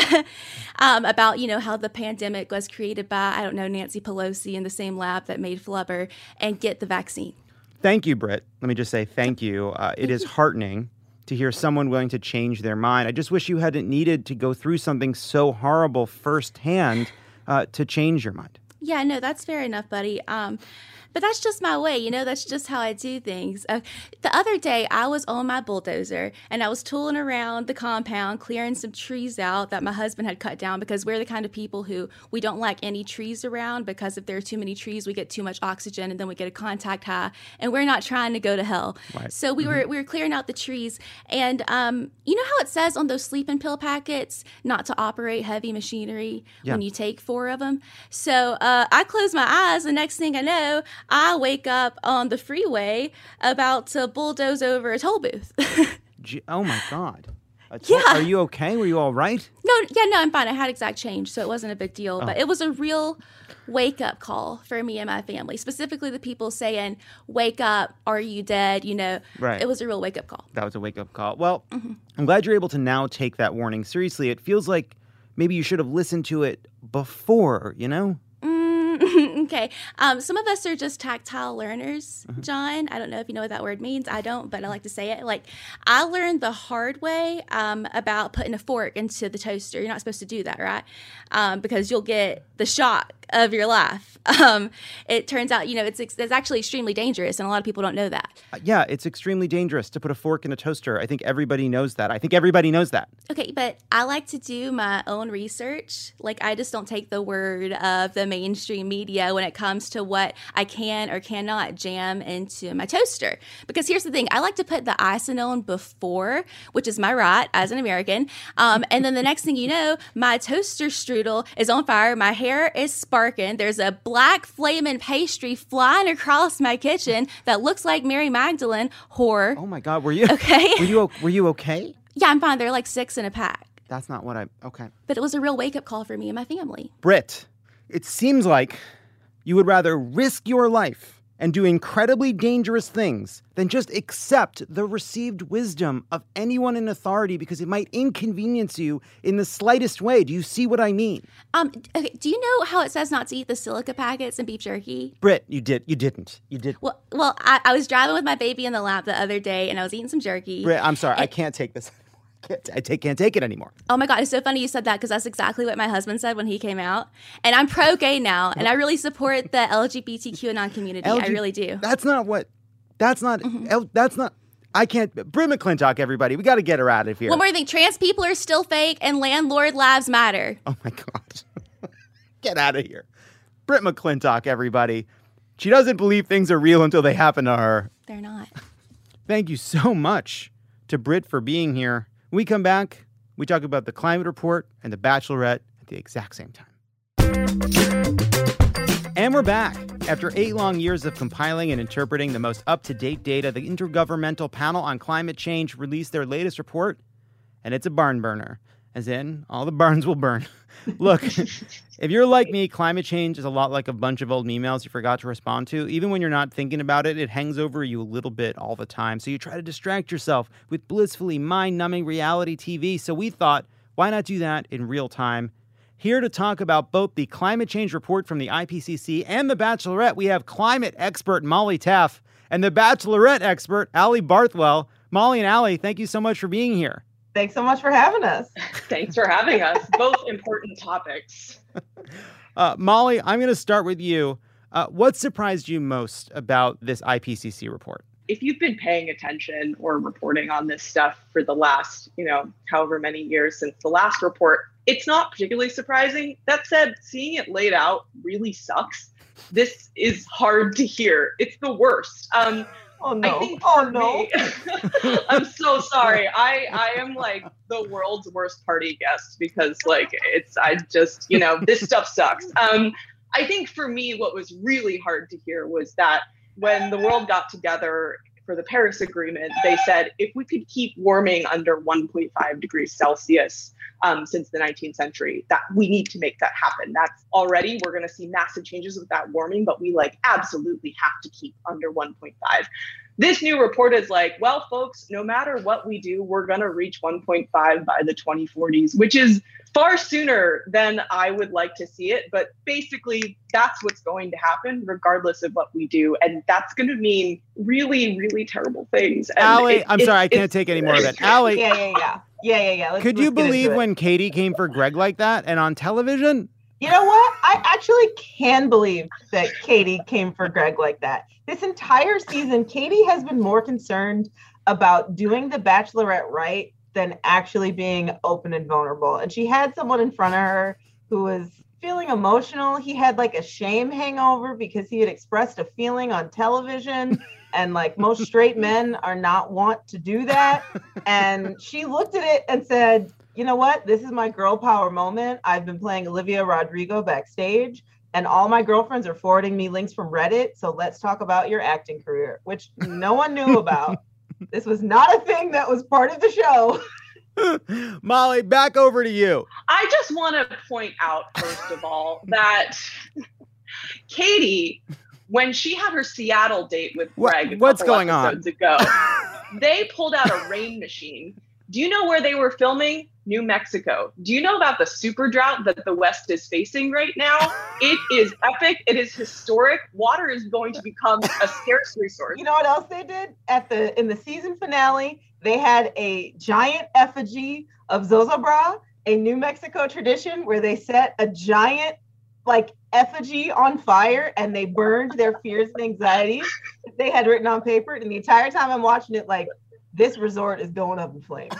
about, how the pandemic was created by, Nancy Pelosi in the same lab that made Flubber, and get the vaccine. Thank you, Britt. Let me just say thank you. It is heartening to hear someone willing to change their mind. I just wish you hadn't needed to go through something so horrible firsthand to change your mind. Yeah, no, that's fair enough, buddy. But that's just my way, that's just how I do things. The other day, I was on my bulldozer, and I was tooling around the compound, clearing some trees out that my husband had cut down, because we're the kind of people who we don't like any trees around, because if there are too many trees, we get too much oxygen, and then we get a contact high, and we're not trying to go to hell. Right. So we were clearing out the trees, and you know how it says on those sleeping pill packets not to operate heavy machinery when you take 4 of them? So I close my eyes, the next thing I know, I wake up on the freeway about to bulldoze over a toll booth. Oh, my God. Yeah. Are you okay? Were you all right? No, I'm fine. I had exact change, so it wasn't a big deal. But it was a real wake-up call for me and my family, specifically the people saying, wake up, are you dead? Right. It was a real wake-up call. That was a wake-up call. Well, I'm glad you're able to now take that warning seriously. It feels like maybe you should have listened to it before, Okay. Some of us are just tactile learners, John. I don't know if you know what that word means. I don't, but I like to say it. Like, I learned the hard way about putting a fork into the toaster. You're not supposed to do that, right? Because you'll get the shock of your life. It turns out, it's actually extremely dangerous, and a lot of people don't know that. Yeah, it's extremely dangerous to put a fork in a toaster. I think everybody knows that. Okay, but I like to do my own research. Like, I just don't take the word of the mainstream media when it comes to what I can or cannot jam into my toaster. Because here's the thing. I like to put the icing on before, which is my right as an American. And then the next thing you know, my toaster strudel is on fire. My hair is sparking. There's a black flaming pastry flying across my kitchen that looks like Mary Magdalene. Horror. Oh, my God. Were you okay? Were you okay? Yeah, I'm fine. They're like 6 in a pack. That's not what okay. But it was a real wake-up call for me and my family. Britt, it seems like you would rather risk your life and do incredibly dangerous things than just accept the received wisdom of anyone in authority because it might inconvenience you in the slightest way. Do you see what I mean? Okay, do you know how it says not to eat the silica packets and beef jerky? Britt, you didn't. Well, I was driving with my baby in the lap the other day, and I was eating some jerky. Britt, I'm sorry. I can't take this. I can't take it anymore. Oh my God, it's so funny you said that, because that's exactly what my husband said when he came out. And I'm pro-gay now, and I really support the LGBTQ community. I really do. That's not. I can't. Britt McClintock, everybody. We got to get her out of here. One more thing. Trans people are still fake, and landlord lives matter. Oh my God. Get out of here. Britt McClintock, everybody. She doesn't believe things are real until they happen to her. They're not. Thank you so much to Britt for being here. When we come back, we talk about the climate report and the Bachelorette at the exact same time. And we're back. After 8 long years of compiling and interpreting the most up-to-date data, the Intergovernmental Panel on Climate Change released their latest report, and it's a barn burner. as in all the barns will burn. Look, if you're like me, climate change is a lot like a bunch of old emails you forgot to respond to. Even when you're not thinking about it, it hangs over you a little bit all the time. So you try to distract yourself with blissfully mind-numbing reality TV. So we thought, why not do that in real time? Here to talk about both the climate change report from the IPCC and The Bachelorette, we have climate expert Molly Taff and The Bachelorette expert Allie Barthwell. Molly and Allie, thank you so much for being here. Thanks so much for having us. Thanks for having us. Both important topics. Molly, I'm going to start with you. What surprised you most about this IPCC report? If you've been paying attention or reporting on this stuff for the last, however many years since the last report, it's not particularly surprising. That said, seeing it laid out really sucks. This is hard to hear. It's the worst. Oh no! I think me, I'm so sorry. I am like the world's worst party guest because this stuff sucks. I think for me, what was really hard to hear was that when the world got together for the Paris Agreement, they said if we could keep warming under 1.5 degrees Celsius since the 19th century, that we need to make that happen. That's already, we're going to see massive changes with that warming, but we absolutely have to keep under 1.5. This new report is like, well, folks, no matter what we do, we're going to reach 1.5 by the 2040s, which is far sooner than I would like to see it. But basically, that's what's going to happen regardless of what we do. And that's going to mean really, really terrible things. And Allie, I'm sorry, I can't take any more of it. Allie. Yeah. Could you believe when Katie came for Greg like that and on television? You know what? I actually can believe that Katie came for Greg like that. This entire season, Katie has been more concerned about doing The Bachelorette right than actually being open and vulnerable. And she had someone in front of her who was feeling emotional. He had like a shame hangover because he had expressed a feeling on television. And most straight men are not want to do that. And she looked at it and said, you know what? This is my girl power moment. I've been playing Olivia Rodrigo backstage, and all my girlfriends are forwarding me links from Reddit. So let's talk about your acting career, which no one knew about. This was not a thing that was part of the show. Molly, back over to you. I just want to point out, first of all, that Katie, when she had her Seattle date with Greg what's a couple going episodes ago, they pulled out a rain machine. Do you know where they were filming? New Mexico. Do you know about the super drought that the West is facing right now? It is epic. It is historic. Water is going to become a scarce resource. You know what else they did? In the season finale, they had a giant effigy of Zozobra, a New Mexico tradition where they set a giant effigy on fire and they burned their fears and anxieties that they had written on paper. And the entire time I'm watching it, this resort is going up in flames.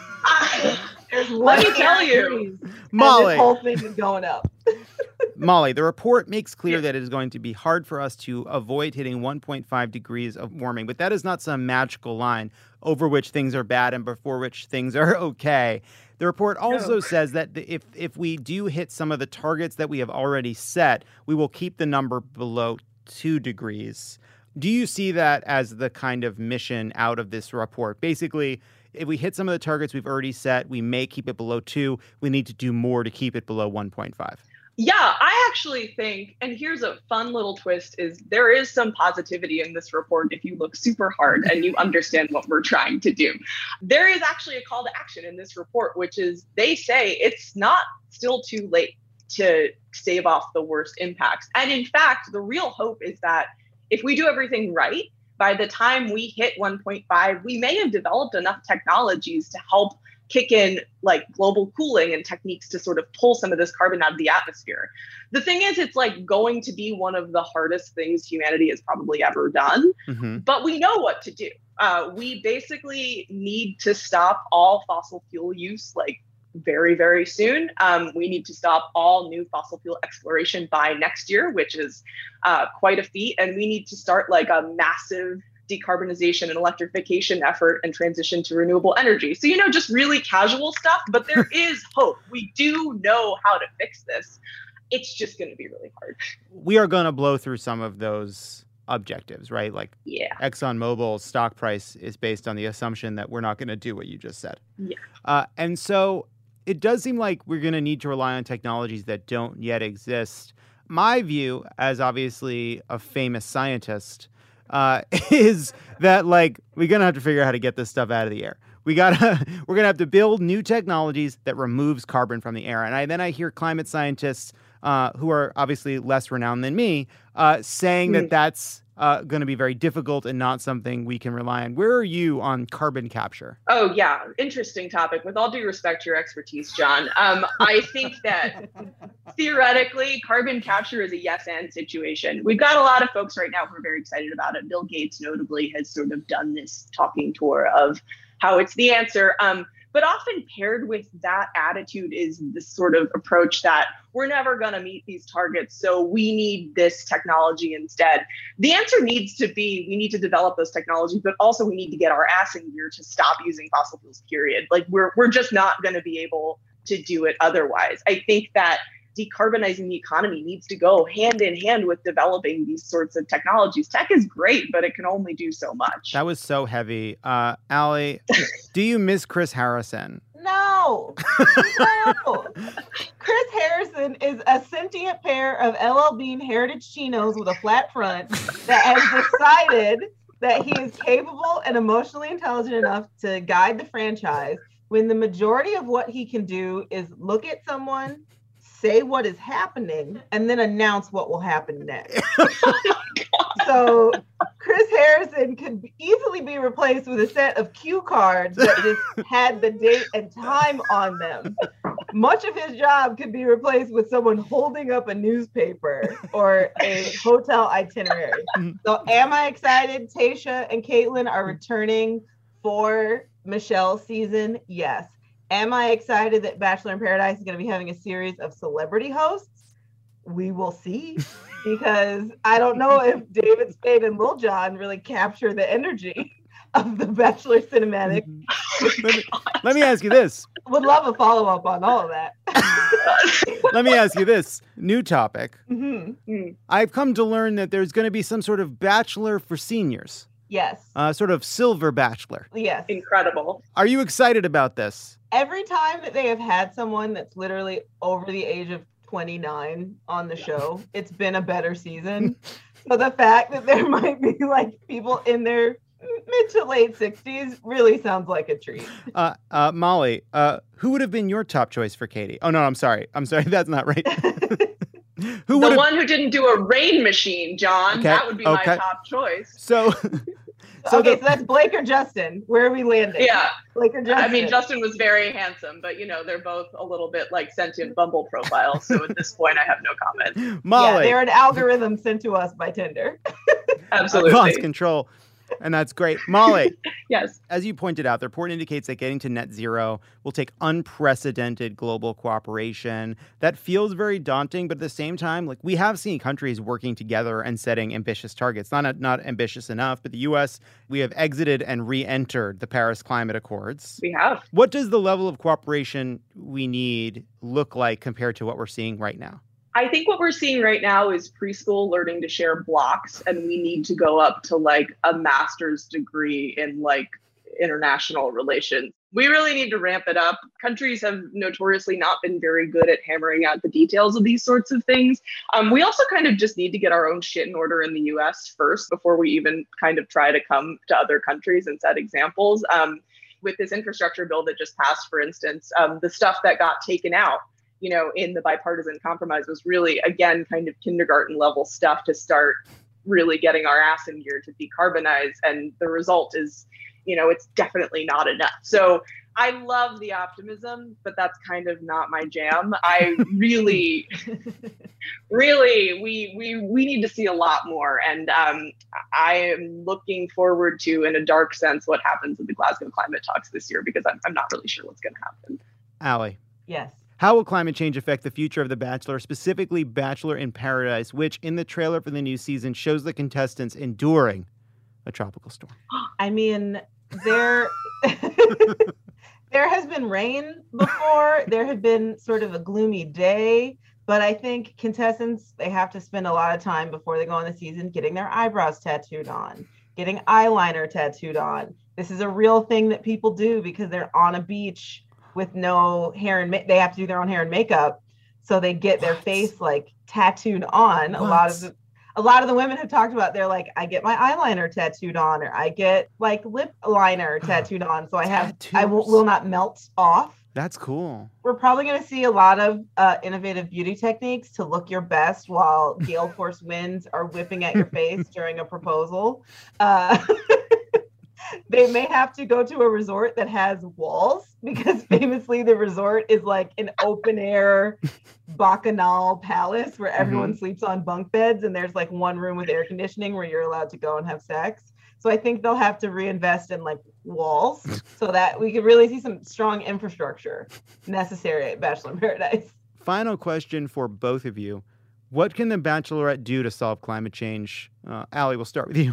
Let me tell you, Molly, this whole thing is going up. Molly, the report makes clear that it is going to be hard for us to avoid hitting 1.5 degrees of warming, but that is not some magical line over which things are bad and before which things are okay. The report also says that if we do hit some of the targets that we have already set, we will keep the number below 2 degrees. Do you see that as the kind of mission out of this report? Basically, if we hit some of the targets we've already set, we may keep it below 2. We need to do more to keep it below 1.5. Yeah, I actually think, and here's a fun little twist, is there is some positivity in this report if you look super hard and you understand what we're trying to do. There is actually a call to action in this report, which is they say it's not still too late to stave off the worst impacts. And in fact, the real hope is that if we do everything right, by the time we hit 1.5, we may have developed enough technologies to help kick in global cooling and techniques to sort of pull some of this carbon out of the atmosphere. The thing is, it's going to be one of the hardest things humanity has probably ever done, but we know what to do. We basically need to stop all fossil fuel use very, very soon. We need to stop all new fossil fuel exploration by next year, which is quite a feat. And we need to start a massive decarbonization and electrification effort and transition to renewable energy. So, just really casual stuff, but there is hope. We do know how to fix this. It's just going to be really hard. We are going to blow through some of those objectives, right? ExxonMobil's stock price is based on the assumption that we're not going to do what you just said. Yeah. And so it does seem like we're going to need to rely on technologies that don't yet exist. My view, as obviously a famous scientist, is that like we're going to have to figure out how to get this stuff out of the air. We're going to have to build new technologies that removes carbon from the air. And then I hear climate scientists who are obviously less renowned than me saying that that's going to be very difficult and not something we can rely on. Where are you on carbon capture? Oh, yeah. Interesting topic. With all due respect to your expertise, John, I think that theoretically, carbon capture is a yes and situation. We've got a lot of folks right now who are very excited about it. Bill Gates, notably, has sort of done this talking tour of how it's the answer. But often paired with that attitude is this sort of approach that we're never going to meet these targets, so we need this technology instead. The answer needs to be we need to develop those technologies, but also we need to get our ass in gear to stop using fossil fuels, period. Like we're just not going to be able to do it otherwise. I think that decarbonizing the economy needs to go hand in hand with developing these sorts of technologies. Tech is great, but it can only do so much. That was so heavy. Allie, do you miss Chris Harrison? No. No. Chris Harrison is a sentient pair of LL Bean heritage chinos with a flat front that has decided that he is capable and emotionally intelligent enough to guide the franchise when the majority of what he can do is look at someone, say what is happening, and then announce what will happen next. So Chris Harrison could easily be replaced with a set of cue cards that just had the date and time on them. Much of his job could be replaced with someone holding up a newspaper or a hotel itinerary. So am I excited? Tayshia and Caitlin are returning for Michelle's season. Yes. Am I excited that Bachelor in Paradise is going to be having a series of celebrity hosts? We will see, because I don't know if David Spade and Lil Jon really capture the energy of the Bachelor cinematic. Let me ask you this. Would love a follow-up on all of that. Let me ask you this. New topic. Mm-hmm. I've come to learn that there's going to be some sort of Bachelor for seniors. Yes. Sort of silver Bachelor. Yes. Incredible. Are you excited about this? Every time that they have had someone that's literally over the age of 29 on the show, it's been a better season. So the fact that there might be like people in their mid to late 60s really sounds like a treat. Molly, who would have been your top choice for Katie? Oh, no, I'm sorry. That's not right. The one who didn't do a rain machine, John. Okay, That would be my top choice. So so that's Blake or Justin. Where are we landing? Yeah. Blake or Justin? I mean, Justin was very handsome, but, they're both a little bit like sentient Bumble profiles. So at this point, I have no comment. Molly. Yeah, they're an algorithm sent to us by Tinder. Absolutely. Lost control. And that's great. Molly. Yes. As you pointed out, the report indicates that getting to net zero will take unprecedented global cooperation. That feels very daunting, but at the same time, like we have seen countries working together and setting ambitious targets. Not ambitious enough, but the U.S., we have exited and re-entered the Paris Climate Accords. We have. What does the level of cooperation we need look like compared to what we're seeing right now? I think what we're seeing right now is preschool learning to share blocks, and we need to go up to like a master's degree in like international relations. We really need to ramp it up. Countries have notoriously not been very good at hammering out the details of these sorts of things. We also kind of just need to get our own shit in order in the US first before we even kind of try to come to other countries and set examples. With this infrastructure bill that just passed, for instance, the stuff that got taken out in the bipartisan compromise was really, again, kind of kindergarten level stuff to start really getting our ass in gear to decarbonize. And the result is, it's definitely not enough. So I love the optimism, but that's kind of not my jam. I really, we need to see a lot more. And I am looking forward to, in a dark sense, what happens at the Glasgow climate talks this year, because I'm not really sure what's going to happen. Allie. Yes. How will climate change affect the future of The Bachelor, specifically Bachelor in Paradise, which in the trailer for the new season shows the contestants enduring a tropical storm? I mean, there has been rain before. There had been sort of a gloomy day, but I think contestants, they have to spend a lot of time before they go on the season getting their eyebrows tattooed on, getting eyeliner tattooed on. This is a real thing that people do because they're on a beach with no hair and they have to do their own hair and makeup, so they get their face like tattooed on. A lot of the women have talked about, they're like, I get my eyeliner tattooed on, or I get like lip liner tattooed on, so I will not melt off. That's cool. We're probably going to see a lot of innovative beauty techniques to look your best while gale force winds are whipping at your face during a proposal. They may have to go to a resort that has walls, because famously the resort is like an open air bacchanal palace where everyone sleeps on bunk beds, and there's like one room with air conditioning where you're allowed to go and have sex. So I think they'll have to reinvest in like walls so that we could really see some strong infrastructure necessary at Bachelor in Paradise. Final question for both of you. What can the Bachelorette do to solve climate change? Allie, we'll start with you.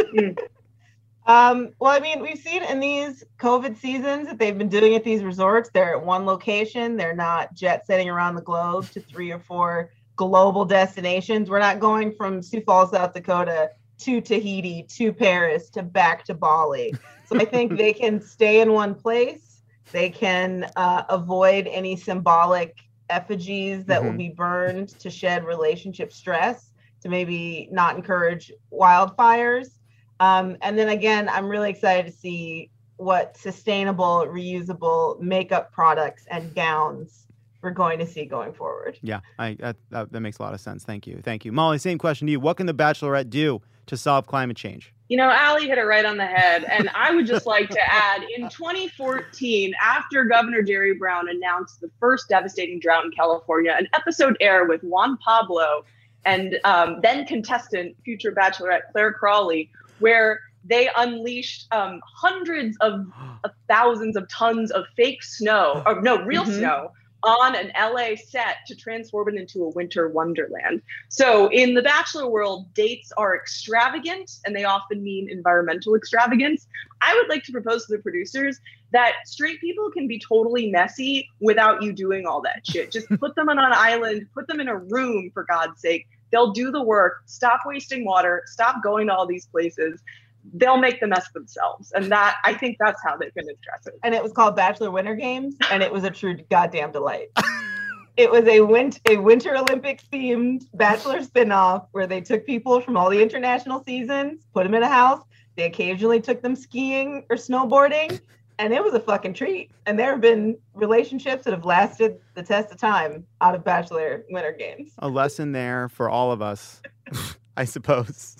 Well, I mean, we've seen in these COVID seasons that they've been doing at these resorts. They're at one location. They're not jet setting around the globe to 3 or 4 global destinations. We're not going from Sioux Falls, South Dakota to Tahiti, to Paris, to back to Bali. So I think they can stay in one place. They can avoid any symbolic effigies that will be burned to shed relationship stress, to maybe not encourage wildfires. And then again, I'm really excited to see what sustainable, reusable makeup products and gowns we're going to see going forward. Yeah, that makes a lot of sense. Thank you. Thank you. Molly, same question to you. What can the Bachelorette do to solve climate change? You know, Allie hit it right on the head. And I would just like to add, in 2014, after Governor Jerry Brown announced the first devastating drought in California, an episode aired with Juan Pablo and then contestant, future Bachelorette Claire Crawley, where they unleashed hundreds of thousands of tons of fake snow, or no, real snow, on an LA set to transform it into a winter wonderland. So in the Bachelor world, dates are extravagant, and they often mean environmental extravagance. I would like to propose to the producers that straight people can be totally messy without you doing all that shit. Just put them on an island, put them in a room, for God's sake. They'll do the work. Stop wasting water. Stop going to all these places. They'll make the mess themselves. And that, I think that's how they can address it. And it was called Bachelor Winter Games, and it was a true goddamn delight. It was a Winter Olympics themed Bachelor spinoff where they took people from all the international seasons, put them in a house. They occasionally took them skiing or snowboarding, and it was a fucking treat. And there have been relationships that have lasted the test of time out of Bachelor Winter Games. A lesson there for all of us, I suppose.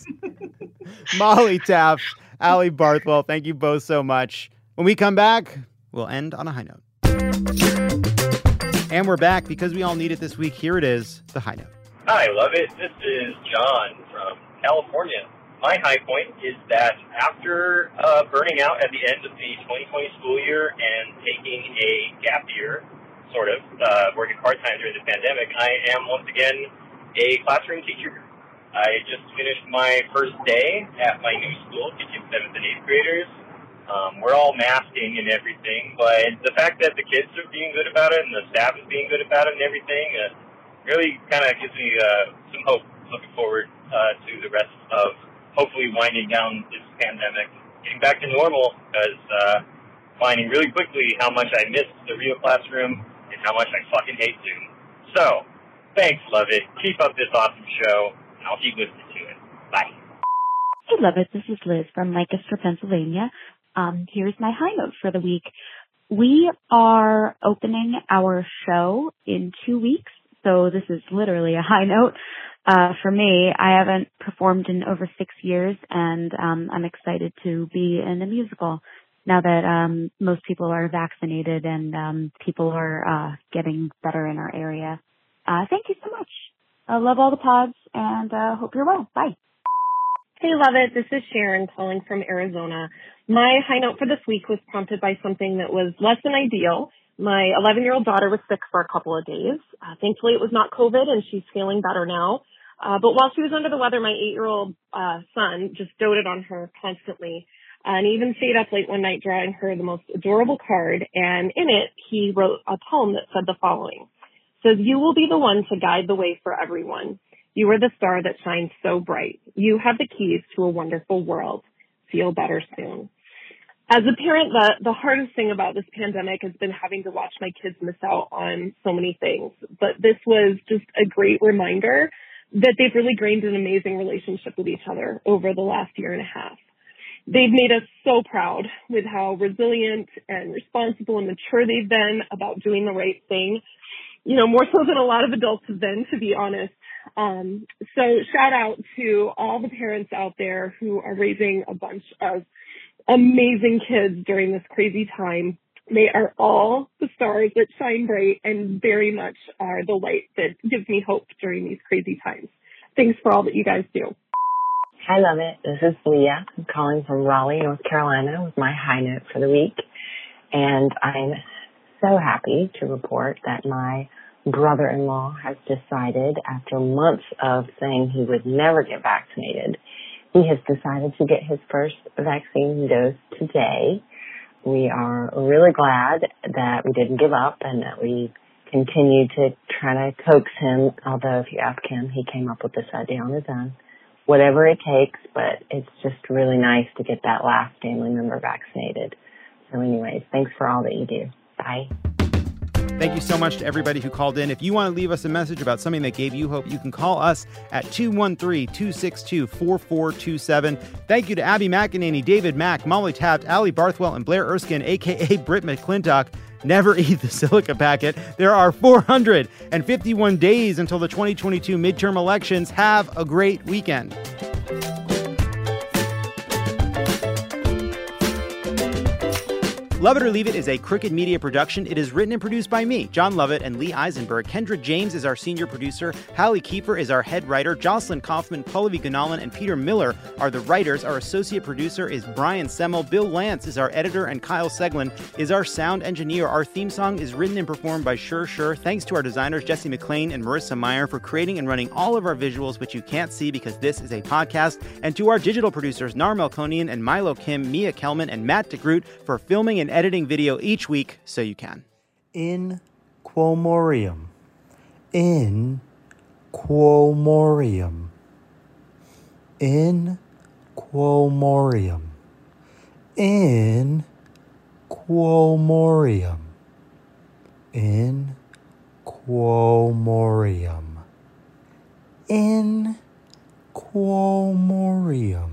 Molly Taft, Allie Barthwell, thank you both so much. When we come back, we'll end on a high note. And we're back because we all need it this week. Here it is, the high note. Hi, love it. This is John from California. My high point is that after burning out at the end of the 2020 school year and taking a gap year, sort of, working part-time during the pandemic, I am once again a classroom teacher. I just finished my first day at my new school, teaching 7th and 8th graders. We're all masking and everything, but the fact that the kids are being good about it and the staff is being good about it and everything really kind of gives me some hope looking forward to the rest of hopefully winding down this pandemic, getting back to normal, because finding really quickly how much I miss the real classroom and how much I fucking hate Zoom. So, thanks, love it. Keep up this awesome show. I'll keep listening to it. Bye. Hey, love it. This is Liz from Lancaster, Pennsylvania. Here's my high note for the week. We are opening our show in 2 weeks, so this is literally a high note. For me, I haven't performed in over 6 years, and I'm excited to be in a musical now that most people are vaccinated and people are getting better in our area. Thank you so much. I love all the pods, and hope you're well. Bye. Hey, love it. This is Sharon calling from Arizona. My high note for this week was prompted by something that was less than ideal. My 11-year-old daughter was sick for a couple of days. Thankfully, it was not COVID, and she's feeling better now. But while she was under the weather, my 8-year-old son just doted on her constantly, and even stayed up late one night drawing her the most adorable card. And in it, he wrote a poem that said the following. It says, "You will be the one to guide the way for everyone. You are the star that shines so bright. You have the keys to a wonderful world. Feel better soon." As a parent, the hardest thing about this pandemic has been having to watch my kids miss out on so many things. But this was just a great reminder that they've really gained an amazing relationship with each other over the last year and a half. They've made us so proud with how resilient and responsible and mature they've been about doing the right thing, more so than a lot of adults have been, to be honest. So shout out to all the parents out there who are raising a bunch of amazing kids during this crazy time. They are all the stars that shine bright and very much are the light that gives me hope during these crazy times. Thanks for all that you guys do. Hi, Love It. This is Leah. I'm calling from Raleigh, North Carolina with my high note for the week. And I'm so happy to report that my brother-in-law has decided, after months of saying he would never get vaccinated, he has decided to get his first vaccine dose today. We are really glad that we didn't give up and that we continued to try to coax him, although if you ask him, he came up with this idea on his own. Whatever it takes, but it's just really nice to get that last family member vaccinated. So anyways, thanks for all that you do. Bye. Thank you so much to everybody who called in. If you want to leave us a message about something that gave you hope, you can call us at 213-262-4427. Thank you to Abby McEnany, David Mack, Molly Taft, Allie Barthwell, and Blair Erskine, a.k.a. Britt McClintock. Never eat the silica packet. There are 451 days until the 2022 midterm elections. Have a great weekend. Love It or Leave It is a Crooked Media production. It is written and produced by me, John Lovett, and Lee Eisenberg. Kendra James is our senior producer. Hallie Kiefer is our head writer. Jocelyn Kaufman, Pallavi Gunalan, and Peter Miller are the writers. Our associate producer is Brian Semmel. Bill Lance is our editor, and Kyle Seglin is our sound engineer. Our theme song is written and performed by Sure. Thanks to our designers, Jesse McLean and Marissa Meyer, for creating and running all of our visuals, which you can't see because this is a podcast. And to our digital producers, Nar Melkonian and Milo Kim, Mia Kelman, and Matt DeGroot for filming and editing video each week so you can. In quo morium. In quo morium. In quo morium. In quo morium. In quo morium. In quo morium.